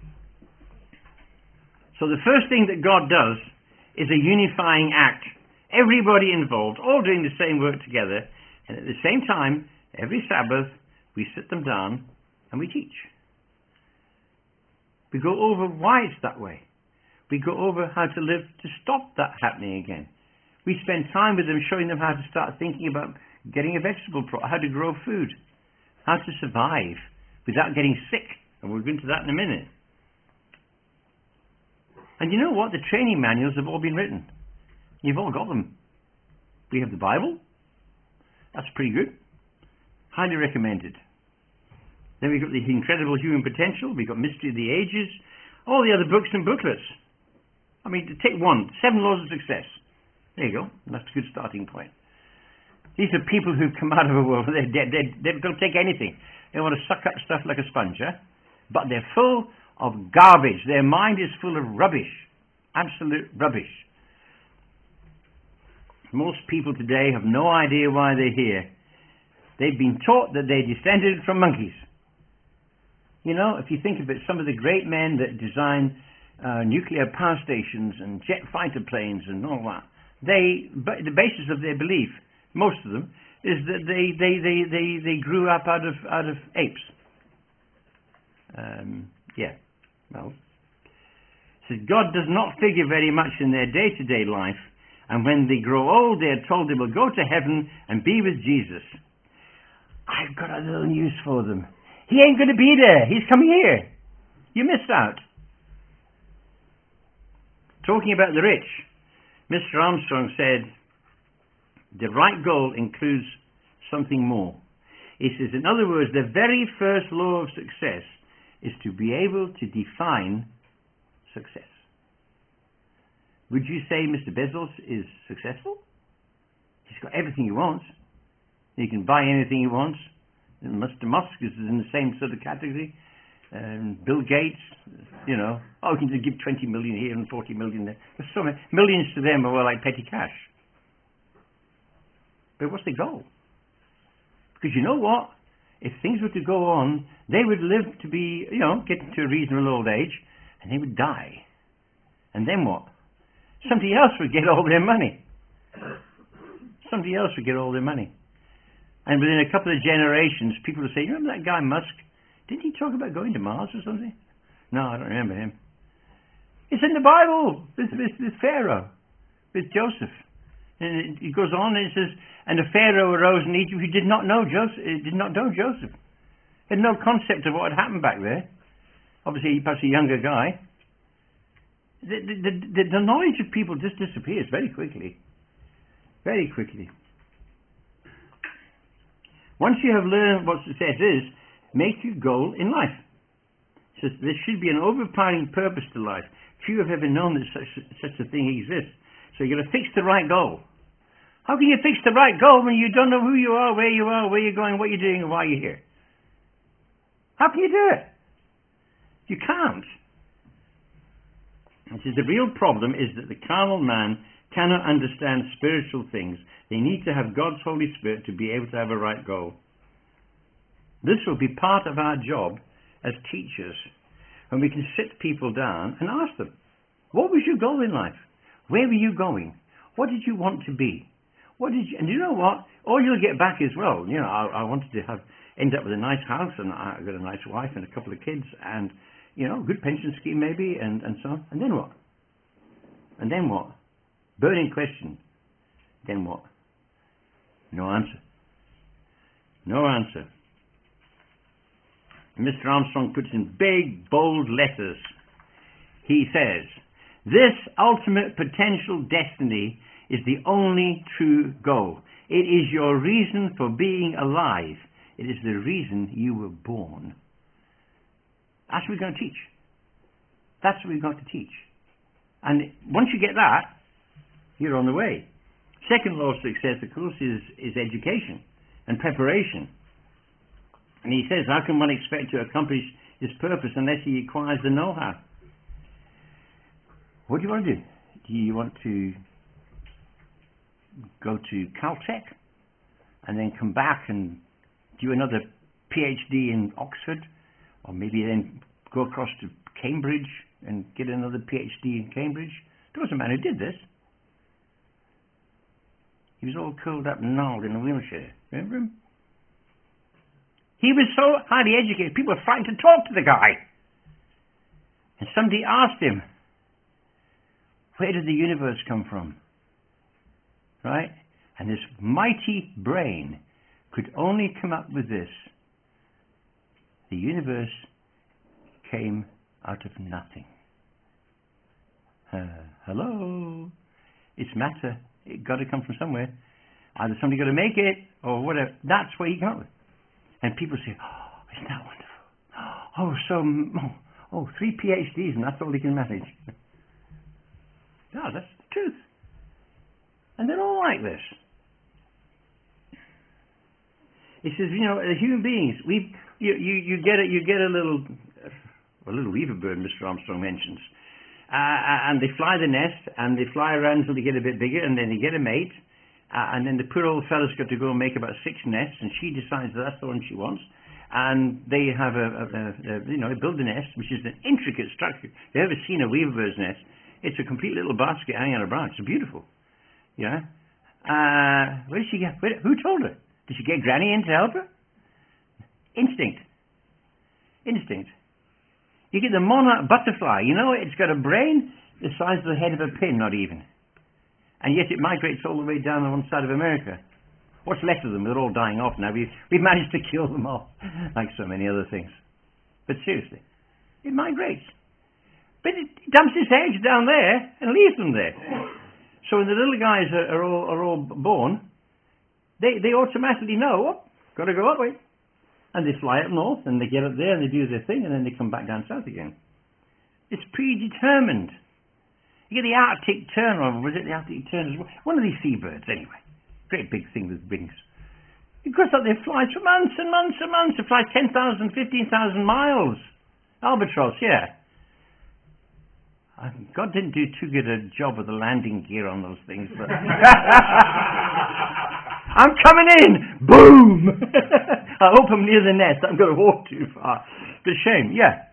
So the first thing that God does is a unifying act. Everybody involved, all doing the same work together, and at the same time, every Sabbath, we sit them down and we teach. We go over why it's that way. We go over how to live to stop that happening again. We spend time with them showing them how to start thinking about getting a vegetable crop, how to grow food, how to survive without getting sick. And we'll go into that in a minute. And you know what? The training manuals have all been written. You've all got them. We have the Bible. That's pretty good. Highly recommended. Then we've got the Incredible Human Potential. We've got Mystery of the Ages. All the other books and booklets. I mean, to take one, Seven Laws of Success. There you go. That's a good starting point. These are people who've come out of a world where they're, they're, they're, they'll take anything. They want to suck up stuff like a sponge, eh? But they're full of garbage. Their mind is full of rubbish. Absolute rubbish. Most people today have no idea why they're here. They've been taught that they descended from monkeys. You know, if you think of it, some of the great men that designed uh, nuclear power stations and jet fighter planes and all that, they, but the basis of their belief, most of them, is that they they they they, they grew up out of out of apes. Um, yeah, well, so God does not figure very much in their day-to-day life, and when they grow old, they are told they will go to heaven and be with Jesus. I've got a little news for them. He ain't going to be there. He's coming here. You missed out. Talking about the rich, Mister Armstrong said, the right goal includes something more. He says, in other words, the very first law of success is to be able to define success. Would you say Mister Bezos is successful? He's got everything he wants. He can buy anything he wants. And Mister Musk is in the same sort of category. And Bill Gates, you know, oh, he can give twenty million here and forty million there. There's so many. Millions to them are like petty cash. But what's the goal? Because you know what? If things were to go on, they would live to be, you know, get to a reasonable old age, and they would die. And then what? Somebody else would get all their money. Somebody else would get all their money. And within a couple of generations, people would say, you remember that guy Musk? Didn't he talk about going to Mars or something? No, I don't remember him. It's in the Bible with, with, with Pharaoh, with Joseph. And it goes on and it says, and the Pharaoh arose in Egypt who did not know Joseph, did not know Joseph. Had no concept of what had happened back there. Obviously, perhaps a younger guy. The, the, the, the knowledge of people just disappears very quickly. Very quickly. Once you have learned what success is, make your goal in life. It says there should be an overpowering purpose to life. Few have ever known that such, such a thing exists. So you've got to fix the right goal. How can you fix the right goal when you don't know who you are, where you are, where you're going, what you're doing, and why you're here? How can you do it? You can't. It says the real problem is that the carnal man cannot understand spiritual things. They need to have God's Holy Spirit to be able to have a right goal. This will be part of our job as teachers, when we can sit people down and ask them, what was your goal in life? Where were you going? What did you want to be? What did you, and you know what? All you'll get back is, well, you know, I, I wanted to have end up with a nice house, and I got a nice wife and a couple of kids, and, you know, good pension scheme maybe, and, and so on. And then what? And then what? Burning question. Then what? No answer. No answer. Mister Armstrong puts in big, bold letters. He says, this ultimate potential destiny is the only true goal. It is your reason for being alive. It is the reason you were born. That's what we're going to teach. That's what we've got to teach. And once you get that, you're on the way. Second law of success, of course, is, is education and preparation. And he says, how can one expect to accomplish his purpose unless he acquires the know-how? What do you want to do? Do you want to go to Caltech and then come back and do another PhD in Oxford? Or maybe then go across to Cambridge and get another PhD in Cambridge? There was a man who did this. He was all curled up and gnarled in a wheelchair. Remember him? He was so highly educated, people were frightened to talk to the guy. And somebody asked him, where did the universe come from? Right? And this mighty brain could only come up with this. The universe came out of nothing. Uh, hello? It's matter. It got to come from somewhere. Either somebody got to make it, or whatever. That's what he came up with. And people say, oh, isn't that wonderful? Oh, so, oh, oh, three PhDs, and that's all he can manage. No, that's the truth. And they're all like this. He says, you know, as human beings, we, you, you, you get a, you get a little, a little weaver bird, Mister Armstrong mentions, uh, and they fly the nest, and they fly around until they get a bit bigger, and then they get a mate, uh, and then the poor old fella's got to go and make about six nests, and she decides that that's the one she wants, and they have a, a, a, a you know, they build a nest, which is an intricate structure. If you've ever seen a weaver bird's nest, it's a complete little basket hanging on a branch. It's beautiful. Yeah. Uh, where did she get? Where, who told her? Did she get Granny in to help her? Instinct. Instinct. You get the monarch butterfly. You know, it's got a brain the size of the head of a pin, not even. And yet it migrates all the way down on one side of America. What's left of them? They're all dying off now. We've, we've managed to kill them all, like so many other things. But seriously, it migrates. But it dumps its eggs down there and leaves them there. So when the little guys are, are, all, are all born, they, they automatically know, oh, got to go up way. And they fly up north, and they get up there, and they do their thing, and then they come back down south again. It's predetermined. You get the Arctic tern, or was it the Arctic tern as well? One of these seabirds, anyway. Great big thing with wings. It goes up there, flies for months and months and months. It flies ten thousand, fifteen thousand miles. Albatross, yeah. God didn't do too good a job with the landing gear on those things. But I'm coming in! Boom! I hope I'm near the nest. I'm going to walk too far. It's a shame, yeah.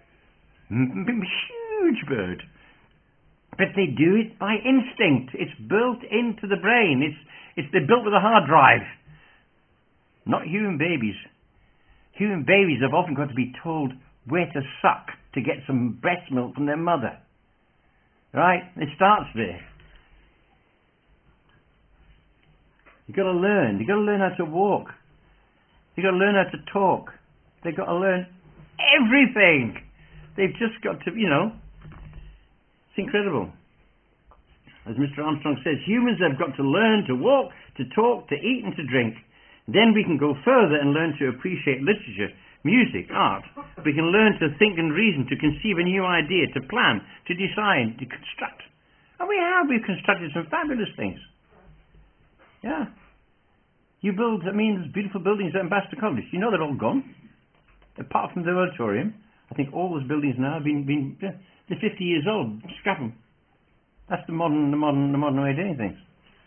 Huge bird. But they do it by instinct. It's built into the brain. It's, it's they're built with a hard drive. Not human babies. Human babies have often got to be told where to suck to get some breast milk from their mother. Right? It starts there. You've got to learn. You've got to learn how to walk. You've got to learn how to talk. They've got to learn everything. They've just got to, you know, it's incredible. As Mister Armstrong says, humans have got to learn to walk, to talk, to eat and to drink. Then we can go further and learn to appreciate literature, music, art. We can learn to think and reason, to conceive a new idea, to plan, to design, to construct. And we have. We've constructed some fabulous things. Yeah. You build, I mean, there's beautiful buildings at Ambassador College. You know they're all gone. Apart from the auditorium, I think all those buildings now have been, been yeah, they're fifty years old. Scrap them. That's the modern, the modern, the modern way of doing things.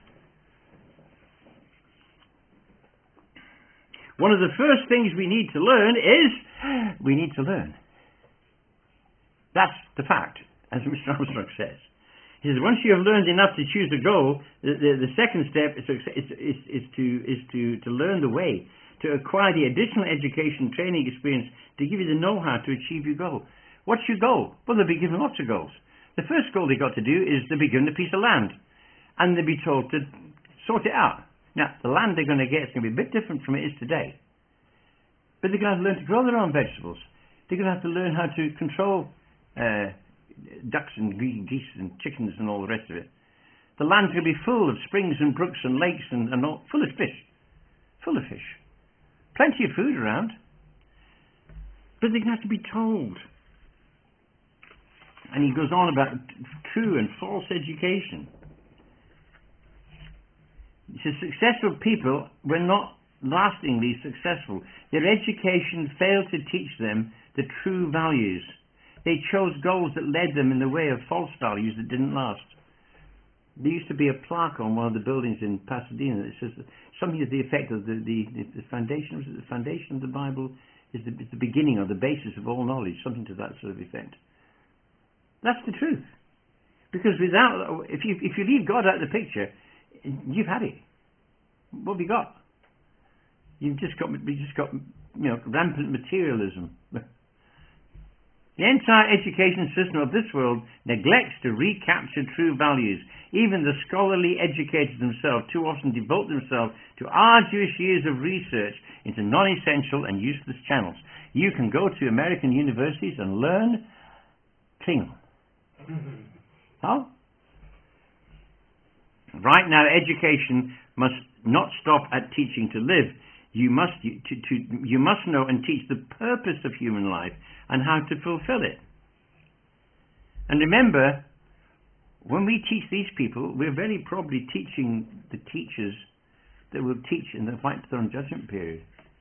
One of the first things we need to learn is we need to learn. That's the fact, as Mister Armstrong says. He says once you have learned enough to choose a goal, the, the, the second step is, is, is, is to is to, to learn the way, to acquire the additional education, training, experience to give you the know-how to achieve your goal. What's your goal? Well, they'll be given lots of goals. The first goal they've got to do is to be given a piece of land, and they'll be told to sort it out. Now, the land they're going to get is going to be a bit different from it is today. But they're going to have to learn to grow their own vegetables. They're going to have to learn how to control uh, ducks and geese and chickens and all the rest of it. The land's going to be full of springs and brooks and lakes and, and all, full of fish. Full of fish. Plenty of food around. But they're going to have to be told. And he goes on about true and false education. He says successful people were not lastingly successful. Their education failed to teach them the true values. They chose goals that led them in the way of false values that didn't last. There used to be a plaque on one of the buildings in Pasadena that says something to the effect of the, the, the foundation, was it the foundation of the Bible is the, is the beginning or the basis of all knowledge, something to that sort of effect. That's the truth. Because without, if you if you leave God out of the picture, you've had it. What have you got? You've just got, you just got, you know, rampant materialism. The entire education system of this world neglects to recapture true values. Even the scholarly educators themselves too often devote themselves to arduous years of research into non-essential and useless channels. You can go to American universities and learn Klingon. How? Right now, education must not stop at teaching to live. You must, to, to, you must know and teach the purpose of human life and how to fulfill it. And remember, when we teach these people, we're very probably teaching the teachers that will teach in the White Throne Judgment period.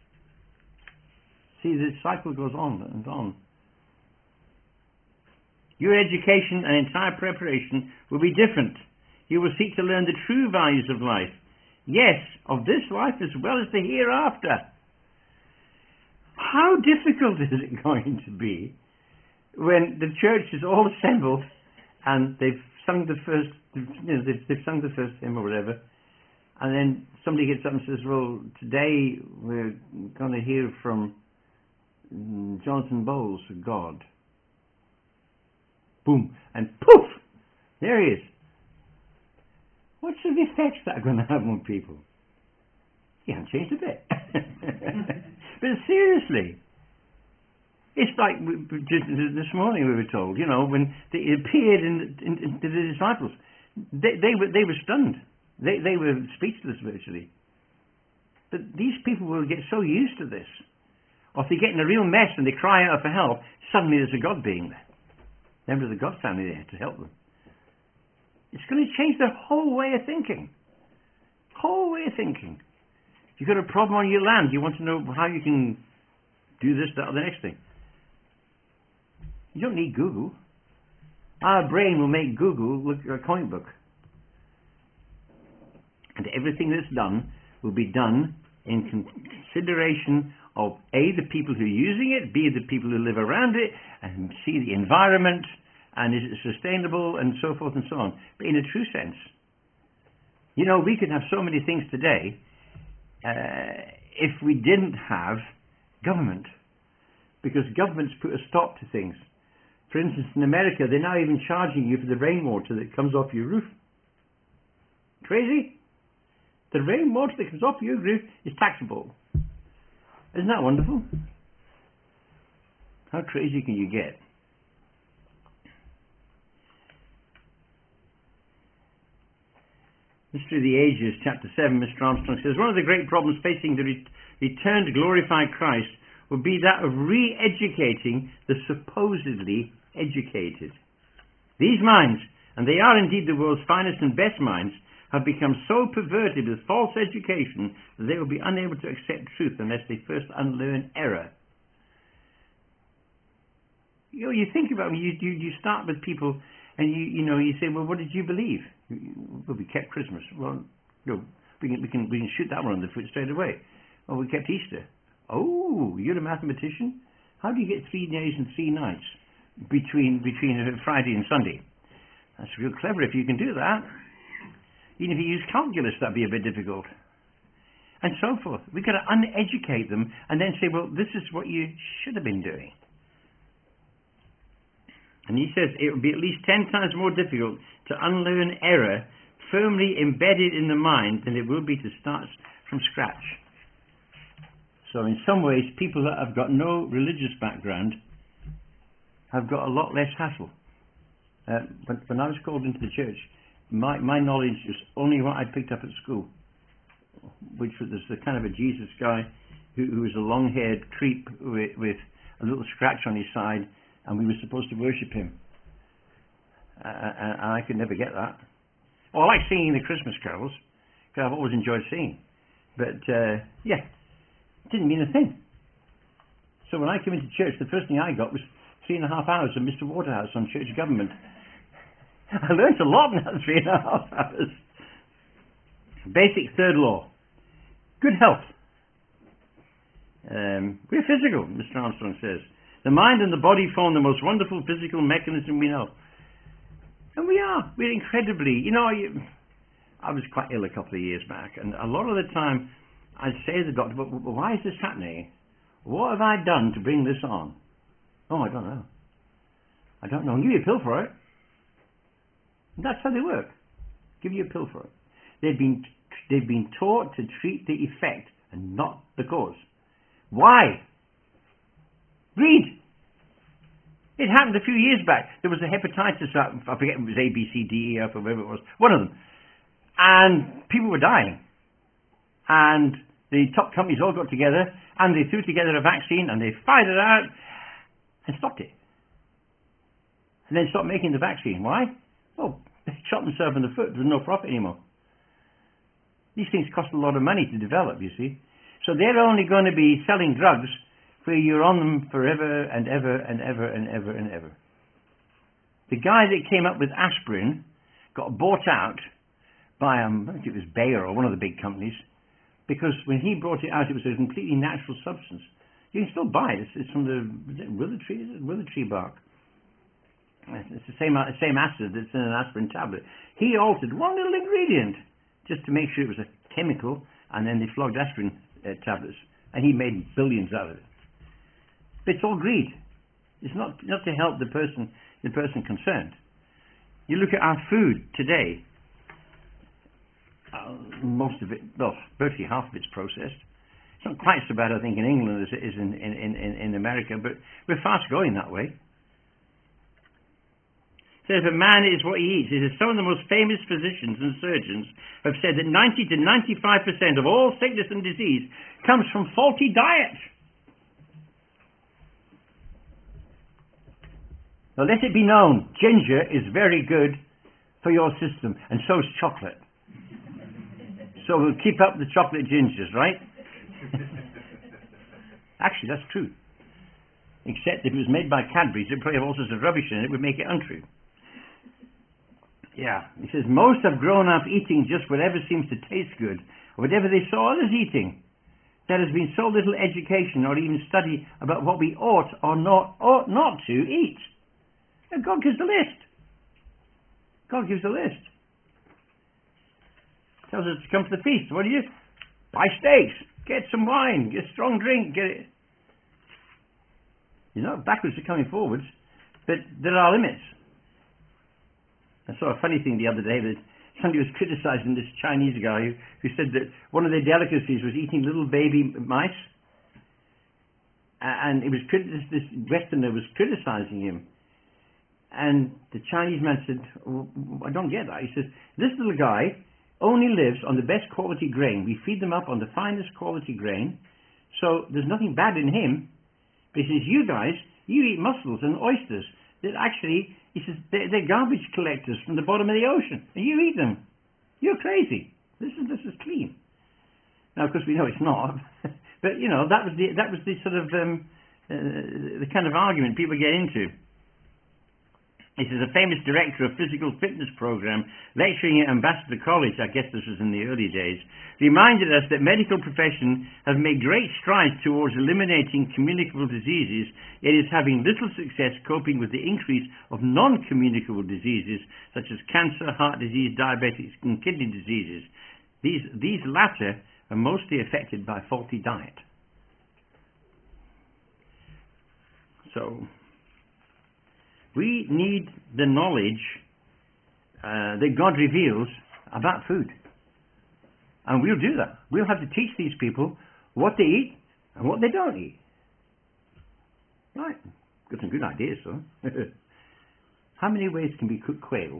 See, the cycle goes on and on. Your education and entire preparation will be different. You will seek to learn the true values of life. Yes, of this life as well as the hereafter. How difficult is it going to be when the church is all assembled and they've sung the first, you know, they've, they've sung the first hymn or whatever, and then somebody gets up and says, well, today we're going to hear from Jonathan Bowles for God. Boom, and poof, there he is. What's the effects that are going to have on people? You haven't changed a bit. But seriously, it's like just this morning we were told, you know, when they appeared in, in, in to the disciples, they, they were they were stunned. They they were speechless virtually. But these people will get so used to this, or if they get in a real mess and they cry out for help, suddenly there's a God being there. Member of the God family there to help them. It's going to change their whole way of thinking. whole way of thinking. If you've got a problem on your land, you want to know how you can do this, that, or the next thing. You don't need Google. Our brain will make Google look like a comic book. And everything that's done will be done in consideration of A, the people who are using it, B, the people who live around it, and C, the environment, and is it sustainable, and so forth and so on. But in a true sense, you know, we could have so many things today uh, if we didn't have government, because governments put a stop to things. For instance, in America, they're now even charging you for the rainwater that comes off your roof. Crazy? The rainwater that comes off your roof is taxable. Isn't that wonderful? How crazy can you get? Mystery of the Ages, chapter seven, Mister Armstrong says, one of the great problems facing the re- returned glorified Christ would be that of re-educating the supposedly educated. These minds, and they are indeed the world's finest and best minds, have become so perverted with false education that they will be unable to accept truth unless they first unlearn error. You know, you think about it, you, you, you start with people and you, you know, you say, well, what did you believe? Well, we kept Christmas. Well, no, we can, we can, we can shoot that one on the foot straight away. Well, we kept Easter. Oh, you're a mathematician? How do you get three days and three nights between, between Friday and Sunday? That's real clever if you can do that. Even if you use calculus, that'd be a bit difficult. And so forth. We've got to uneducate them and then say, well, this is what you should have been doing. And he says it would be at least ten times more difficult to unlearn error firmly embedded in the mind than it will be to start from scratch. So in some ways, people that have got no religious background have got a lot less hassle. Uh, when, when I was called into the church, my, my knowledge was only what I picked up at school, which was the kind of a Jesus guy who, who was a long-haired creep with, with a little scratch on his side, and we were supposed to worship him. Uh, and I could never get that. Well, I like singing the Christmas carols, because I've always enjoyed singing. But, uh, yeah, it didn't mean a thing. So when I came into church, the first thing I got was three and a half hours of Mister Waterhouse on church government. I learned a lot in that three and a half hours. Basic third law. Good health. Um, we're physical, Mister Armstrong says. The mind and the body form the most wonderful physical mechanism we know. And we are. We're incredibly, you know, you, I was quite ill a couple of years back, and a lot of the time I'd say to the doctor, but why is this happening? What have I done to bring this on? Oh, I don't know. I don't know. I'll give you a pill for it. That's how they work. Give you a pill for it. They've been, they've been taught to treat the effect and not the cause. Why? Greed. It happened a few years back. There was a hepatitis, I forget if it was A, B, C, D, E, F, or whatever it was. One of them. And people were dying. And the top companies all got together and they threw together a vaccine and they fired it out and stopped it. And then stopped making the vaccine. Why? Well, they shot themselves in the foot. There was no profit anymore. These things cost a lot of money to develop, you see. So they're only going to be selling drugs where you're on them forever and ever and ever and ever and ever. The guy that came up with aspirin got bought out by, um, I think it was Bayer or one of the big companies, because when he brought it out, it was a completely natural substance. You can still buy it. It's, it's from the willow tree, is it? Willow tree bark. It's the same, same acid that's in an aspirin tablet. He altered one little ingredient just to make sure it was a chemical, and then they flogged aspirin uh, tablets, and he made billions out of it. But it's all greed. It's not not to help the person the person concerned. You look at our food today. Uh, most of it, well, virtually half of it's processed. It's not quite so bad, I think, in England as it is in in, in, in America, but we're fast going that way. It says a man is what he eats. It says some of the most famous physicians and surgeons have said that ninety to ninety-five percent of all sickness and disease comes from faulty diet. Now let it be known, ginger is very good for your system, and so is chocolate. So we'll keep up the chocolate gingers, right? Actually, that's true. Except if it was made by Cadbury's, it would probably have all sorts of rubbish in it. It would make it untrue. Yeah. He says, most have grown up eating just whatever seems to taste good, or whatever they saw others eating. There has been so little education or even study about what we ought or not ought not to eat. And God gives a list. God gives a list. Tells us to come to the feast. What do you? Buy steaks. Get some wine. Get a strong drink. Get it. You're not backwards to coming forwards, but there are limits. I saw a funny thing the other day that somebody was criticizing this Chinese guy who, who said that one of their delicacies was eating little baby mice. And it was this, this Westerner was criticizing him. And the Chinese man said, well, I don't get that. He says, this little guy only lives on the best quality grain. We feed them up on the finest quality grain. So there's nothing bad in him. But he says, you guys, you eat mussels and oysters that actually, he says, they're, they're garbage collectors from the bottom of the ocean. And you eat them. You're crazy. This is, this is clean. Now, of course, we know it's not. But, you know, that was the, that was the sort of, um, uh, the kind of argument people get into. This is a famous director of physical fitness program lecturing at Ambassador College, I guess this was in the early days, reminded us that medical profession have made great strides towards eliminating communicable diseases, yet is having little success coping with the increase of non-communicable diseases such as cancer, heart disease, diabetes, and kidney diseases. These, these latter are mostly affected by faulty diet. So we need the knowledge uh, that God reveals about food. And we'll do that. We'll have to teach these people what they eat and what they don't eat. Right. Got some good ideas, though. How many ways can we cook quail?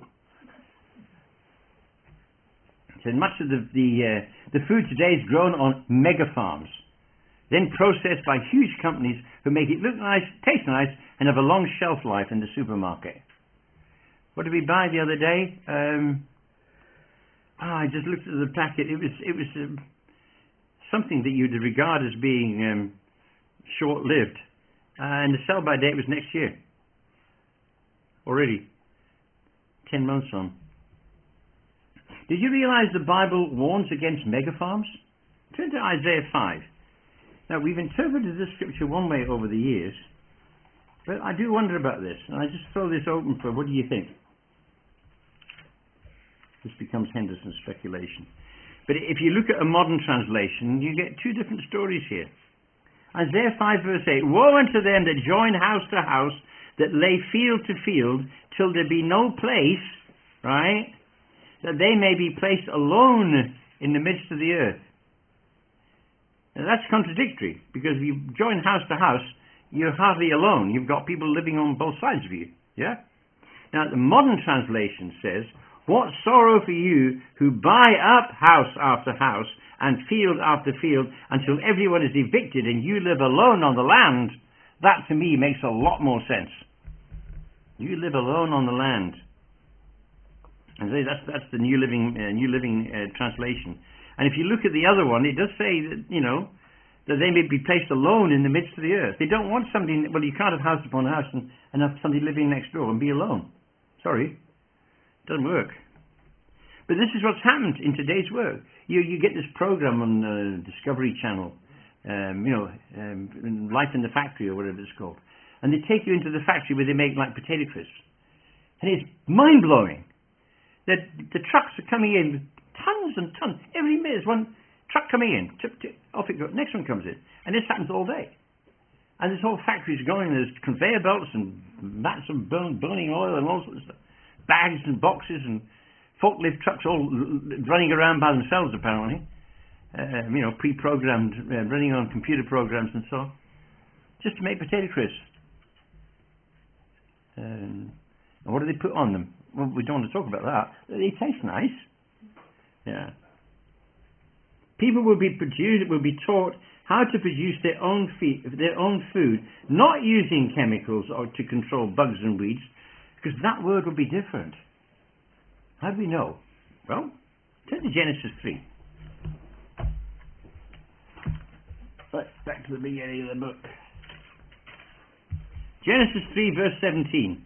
So much of the, the, uh, the food today is grown on mega farms, then processed by huge companies who make it look nice, taste nice, and have a long shelf life in the supermarket. What did we buy the other day? Um, oh, I just looked at the packet. It was it was um, something that you'd regard as being um, short-lived, uh, and the sell-by date was next year. Already, ten months on. Did you realize the Bible warns against mega farms? Turn to Isaiah five. Now, we've interpreted this scripture one way over the years, but I do wonder about this, and I just throw this open for what do you think? This becomes Henderson's speculation. But if you look at a modern translation, you get two different stories here. Isaiah five verse eight, woe unto them that join house to house, that lay field to field, till there be no place, right, that they may be placed alone in the midst of the earth. Now that's contradictory, because if you join house to house, you're hardly alone. You've got people living on both sides of you. Yeah? Now the modern translation says, what sorrow for you who buy up house after house and field after field until everyone is evicted and you live alone on the land. That to me makes a lot more sense. You live alone on the land. And that's that's the New Living uh, New Living uh, translation. And if you look at the other one, it does say that, you know, that they may be placed alone in the midst of the earth. They don't want somebody, well, you can't have house upon house and, and have somebody living next door and be alone. Sorry. It doesn't work. But this is what's happened in today's work. You you get this program on uh, Discovery Channel, um, you know, um, Life in the Factory or whatever it's called. And they take you into the factory where they make like potato crisps. And it's mind-blowing that the trucks are coming in with tons and tons. Every minute there's one truck coming in. Tip, tip, off it goes. Next one comes in. And this happens all day. And this whole factory is going, there's conveyor belts and mats of burn, burning oil and all sorts of stuff. Bags and boxes and forklift trucks all running around by themselves apparently. Uh, you know, pre-programmed, uh, running on computer programs and so on. Just to make potato crisps. Um, and what do they put on them? Well, we don't want to talk about that. They taste nice. Yeah. People will be produced, will be taught how to produce their own feed, their own food, not using chemicals or to control bugs and weeds, because that word would be different. How do we know? Well, turn to Genesis three. Right, back to the beginning of the book. Genesis three, verse seventeen.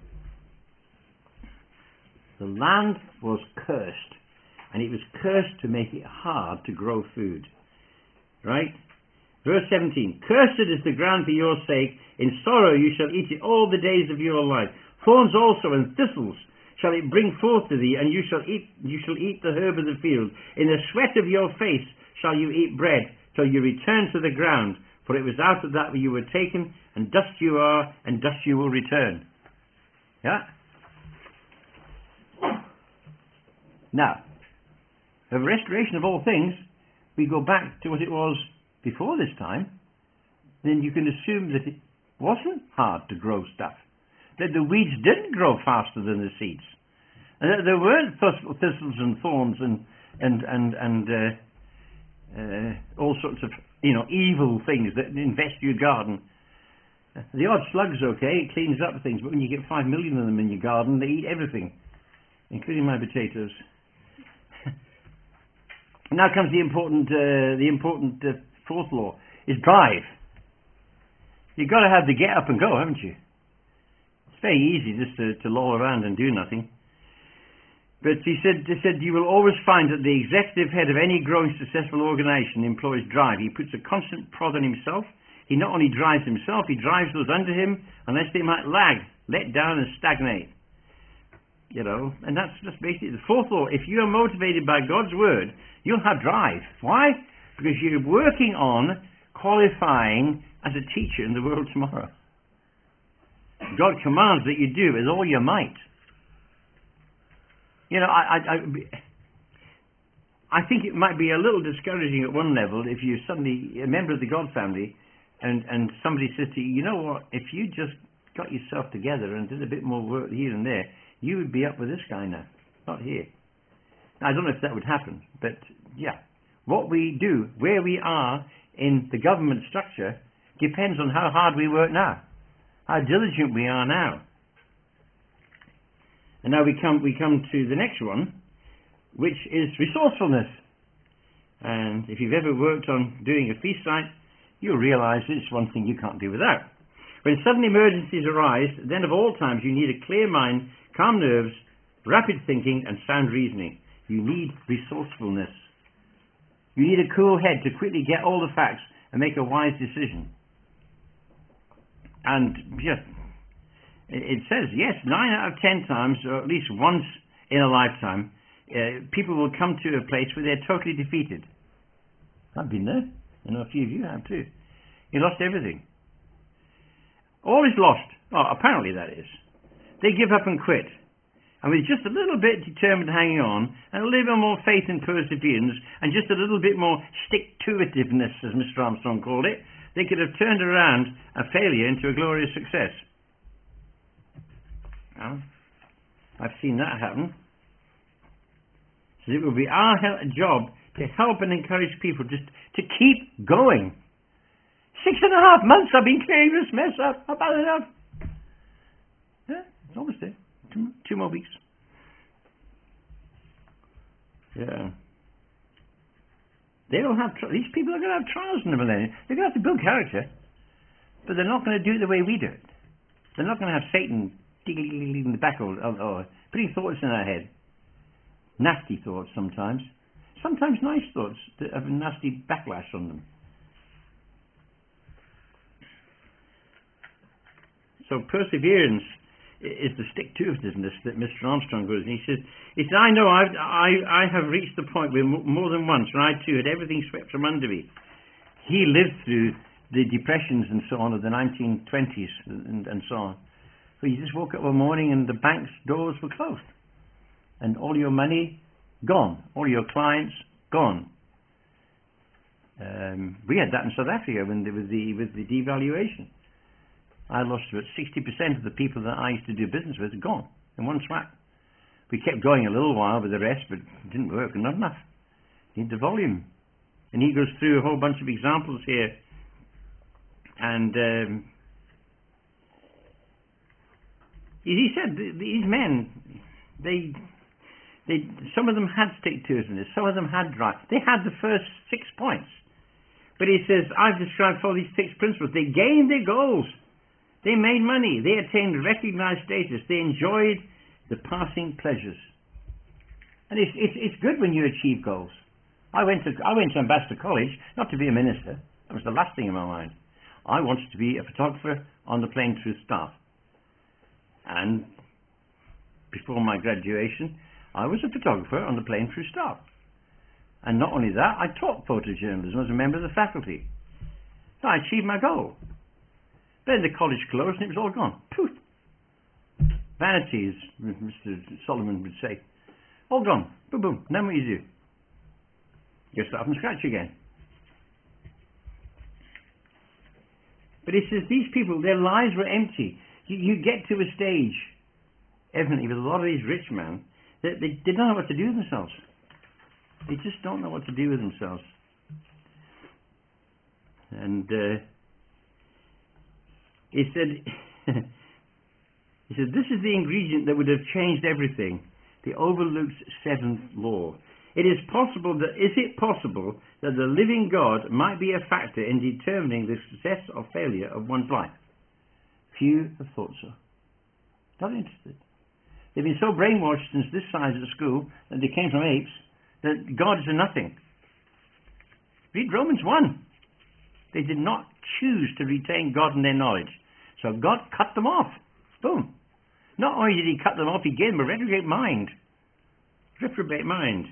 The land was cursed, and it was cursed to make it hard to grow food. Right? Verse seventeen. Cursed is the ground for your sake. In sorrow you shall eat it all the days of your life. Thorns also and thistles shall it bring forth to thee, and you shall eat you shall eat the herb of the field. In the sweat of your face shall you eat bread, till you return to the ground. For it was out of that you were taken, and dust you are, and dust you will return. Yeah? Now, the restoration of all things, we go back to what it was before this time, then you can assume that it wasn't hard to grow stuff. That the weeds didn't grow faster than the seeds. And that there weren't thistles and thorns and and and, and uh, uh, all sorts of, you know, evil things that infest your garden. The odd slug's okay, it cleans up things, but when you get five million of them in your garden, they eat everything, including my potatoes. Now comes the important, uh, the important uh, fourth law, is drive. You've got to have the get up and go, haven't you? It's very easy just to, to loll around and do nothing. But he said, he said, you will always find that the executive head of any growing successful organization employs drive. He puts a constant prod on himself. He not only drives himself, he drives those under him, unless they might lag, let down and stagnate. You know, and that's just basically the fourth law. If you are motivated by God's word, you'll have drive. Why? Because you're working on qualifying as a teacher in the world tomorrow. God commands that you do with all your might. You know, I, I, I, I think it might be a little discouraging at one level if you're suddenly a member of the God family and, and somebody says to you, you know what, if you just got yourself together and did a bit more work here and there, you would be up with this guy now, not here. Now, I don't know if that would happen, but yeah. What we do, where we are in the government structure, depends on how hard we work now, how diligent we are now. And now we come, we come to the next one, which is resourcefulness. And if you've ever worked on doing a feast site, you'll realize it's one thing you can't do without. When sudden emergencies arise, then of all times you need a clear mind, calm nerves, rapid thinking, and sound reasoning. You need resourcefulness. You need a cool head to quickly get all the facts and make a wise decision. And yeah, it says, yes, nine out of ten times, or at least once in a lifetime, uh, people will come to a place where they're totally defeated. I've been there. I know a few of you have too. You lost everything. All is lost. Oh, apparently that is. They give up and quit. And with just a little bit determined hanging on, and a little bit more faith and perseverance, and just a little bit more stick-to-itiveness, as Mister Armstrong called it, they could have turned around a failure into a glorious success. Well, I've seen that happen. So it will be our job to help and encourage people just to keep going. Six and a half months I've been clearing this mess up. About enough. Yeah, it's almost there. Two, two more weeks. Yeah. They don't have, these people are going to have trials in the millennium. They're going to have to build character. But they're not going to do it the way we do it. They're not going to have Satan in the back or, or putting thoughts in our head. Nasty thoughts sometimes. Sometimes nice thoughts that have a nasty backlash on them. So perseverance is the stick-to-itiveness that Mister Armstrong goes. And he says, he said, I know I've, I, I have reached the point where more than once, when I too had everything swept from under me. He lived through the depressions and so on of the nineteen twenties and, and so on. So you just woke up one morning and the bank's doors were closed. And all your money, gone. All your clients, gone. Um, we had that in South Africa when there was the, with the devaluation. I lost about sixty percent of the people that I used to do business with, gone in one swap. We kept going a little while with the rest, but it didn't work, and not enough. You need the volume. And he goes through a whole bunch of examples here. And um, he said, these men, they, they, some of them had stick-to-itiveness, some of them had drive. They had the first six points. But he says, I've described for these six principles. They gained their goals. They made money. They attained recognized status. They enjoyed the passing pleasures. And it's, it's, it's good when you achieve goals. I went to I went to Ambassador College, not to be a minister. That was the last thing in my mind. I wanted to be a photographer on the Plain Truth staff. And before my graduation, I was a photographer on the Plain Truth staff. And not only that, I taught photojournalism as a member of the faculty. So I achieved my goal. Then the college closed and it was all gone. Poof! Vanity, as Mister Solomon would say. All gone. Boom, boom. Then what do you do? You start from scratch again. But he says these people, their lives were empty. You, you get to a stage, evidently, with a lot of these rich men, that they, they don't know what to do with themselves. They just don't know what to do with themselves. And uh, he said, he said, this is the ingredient that would have changed everything. The overlooked seventh law. It is possible that, is it possible that the living God might be a factor in determining the success or failure of one's life? Few have thought so. Not interested. They've been so brainwashed since this size at school that they came from apes that God is a nothing. Read Romans one. They did not choose to retain God in their knowledge. So God cut them off. Boom. Not only did he cut them off, he gave them a retrograde mind. Reprobate mind.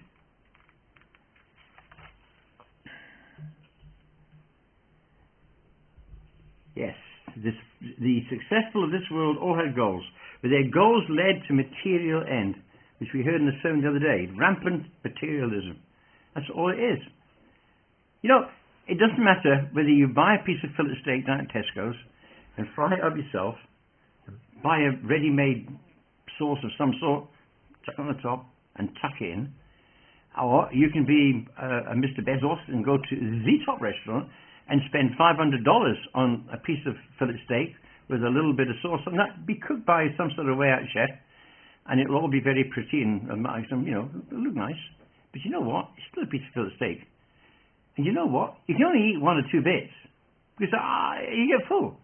Yes, this, the successful of this world all had goals, but their goals led to material end, which we heard in the sermon the other day. Rampant materialism. That's all it is. You know, it doesn't matter whether you buy a piece of fillet steak down at Tesco's and fry it up yourself, buy a ready-made sauce of some sort, chuck on the top, and tuck in, or you can be uh, a Mister Bezos and go to the top restaurant and spend five hundred dollars on a piece of fillet steak with a little bit of sauce, and that be cooked by some sort of way out chef, and it'll all be very pretty and, and you know, look nice. But you know what? It's still a piece of fillet steak. And you know what? You can only eat one or two bits, because ah, you get full.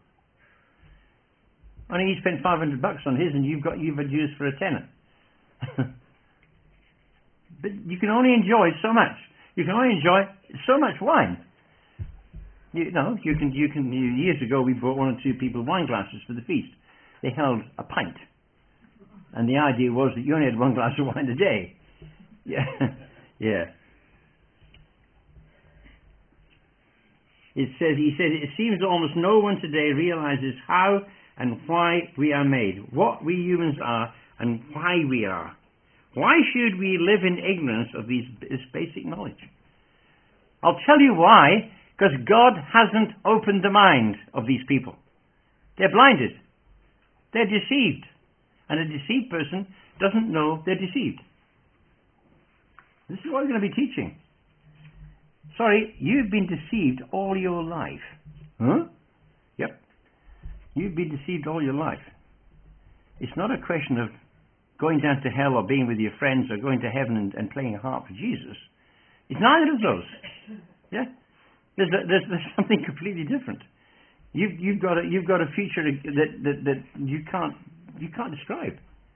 Only he spent five hundred bucks on his, and you've got you've had yours for a tenner. But you can only enjoy so much. You can only enjoy so much wine. You know, you can you can. Years ago, we brought one or two people wine glasses for the feast. They held a pint, and the idea was that you only had one glass of wine a day. Yeah, yeah. It says he said it seems almost no one today realizes how and why we are made, what we humans are, and why we are. Why should we live in ignorance of these, this basic knowledge? I'll tell you why. Because God hasn't opened the mind of these people. They're blinded. They're deceived. And a deceived person doesn't know they're deceived. This is what we're going to be teaching. Sorry, you've been deceived all your life. Huh? Yep. You've been deceived all your life. It's not a question of going down to hell or being with your friends or going to heaven and, and playing a harp for Jesus. It's neither of those. Yeah? There's, a, there's, there's something completely different. You've, you've got a, you've got a future that, that, that you can't you can't describe.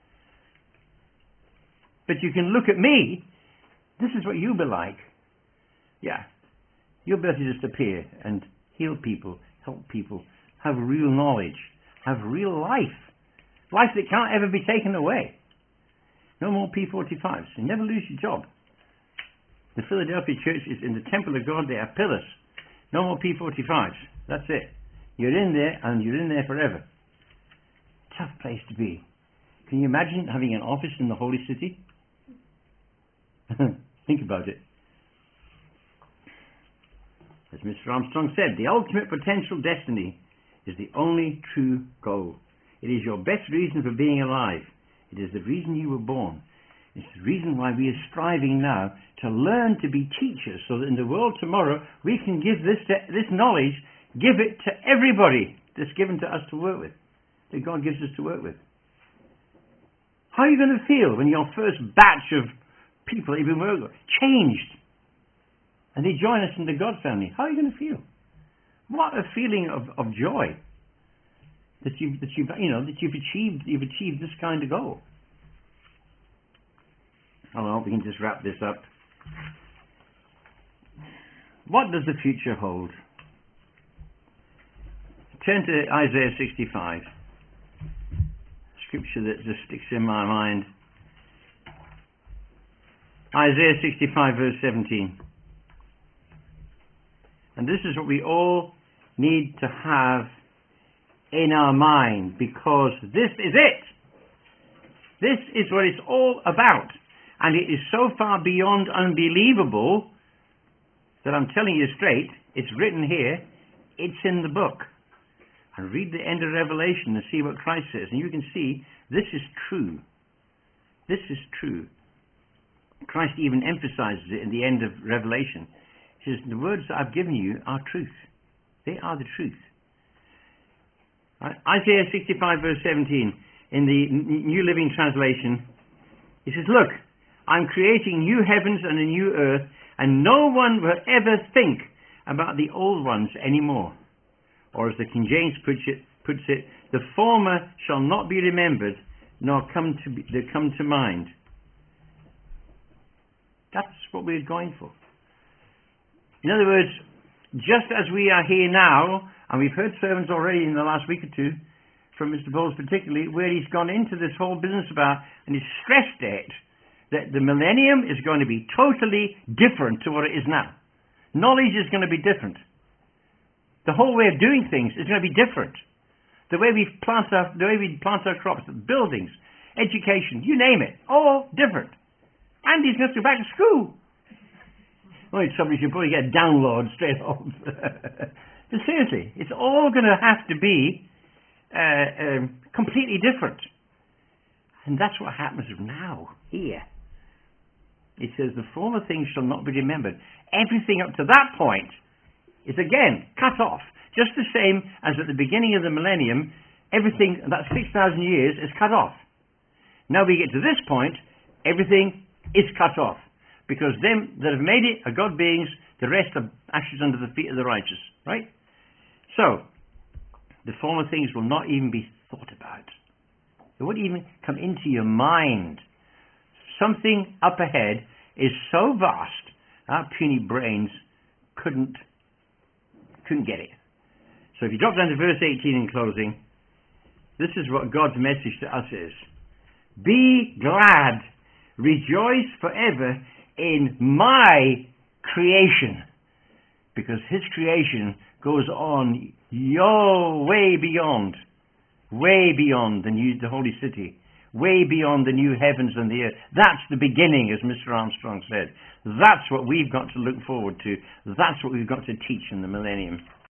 But you can look at me. This is what you'll be like. Yeah, you'll be able to just appear and heal people, help people, have real knowledge, have real life, life that can't ever be taken away. No more P forty-fives. You never lose your job. The Philadelphia church is in the temple of God. They are pillars. No more P forty-fives. That's it. You're in there, and you're in there forever. Tough place to be. Can you imagine having an office in the holy city? Think about it. As Mister Armstrong said, the ultimate potential destiny is the only true goal. It is your best reason for being alive. It is the reason you were born. It's the reason why we are striving now to learn to be teachers, so that in the world tomorrow we can give this to, this knowledge, give it to everybody that's given to us to work with, that God gives us to work with. How are you going to feel when your first batch of people that you've been working with changed? and they join us in the God family, how are you going to feel? What a feeling of, of joy that you've, that you've, you know, that you've achieved, you've achieved this kind of goal. Oh, well, we can just wrap this up. What does the future hold? Turn to Isaiah sixty-five. Scripture that just sticks in my mind. Isaiah sixty-five verse seventeen. And this is what we all need to have in our mind, because this is it. This is what it's all about. And it is so far beyond unbelievable that I'm telling you straight, it's written here, it's in the book. And read the end of Revelation and see what Christ says, and you can see this is true. This is true. Christ even emphasizes it in the end of Revelation. He says, the words that I've given you are truth. They are the truth. Right? Isaiah sixty-five verse seventeen, in the New Living Translation, he says, look, I'm creating new heavens and a new earth, and no one will ever think about the old ones anymore. Or as the King James puts it, puts it the former shall not be remembered, nor come to, be, come to mind. That's what we're going for. In other words, just as we are here now, and we've heard sermons already in the last week or two, from Mister Bowles particularly, where he's gone into this whole business about, and he's stressed it, that the millennium is going to be totally different to what it is now. Knowledge is going to be different. The whole way of doing things is going to be different. The way we plant our, the way we plant our crops, the buildings, education, you name it, all different. And he's going to go back to school. Well, somebody should probably get a download straight off. But seriously, it's all going to have to be uh, um, completely different. And that's what happens now, here. It says, the former things shall not be remembered. Everything up to that point is again cut off. Just the same as at the beginning of the millennium, everything, that six thousand years, is cut off. Now we get to this point, everything is cut off. Because them that have made it are God beings, the rest are ashes under the feet of the righteous. Right? So, the former things will not even be thought about. They won't even come into your mind. Something up ahead is so vast, our puny brains couldn't, couldn't get it. So if you drop down to verse eighteen in closing, this is what God's message to us is. Be glad, rejoice forever in my creation, because his creation goes on yo way beyond, way beyond the new, the holy city, way beyond the new heavens and the earth. That's the beginning, as Mister Armstrong said. That's what we've got to look forward to. That's what we've got to teach in the millennium.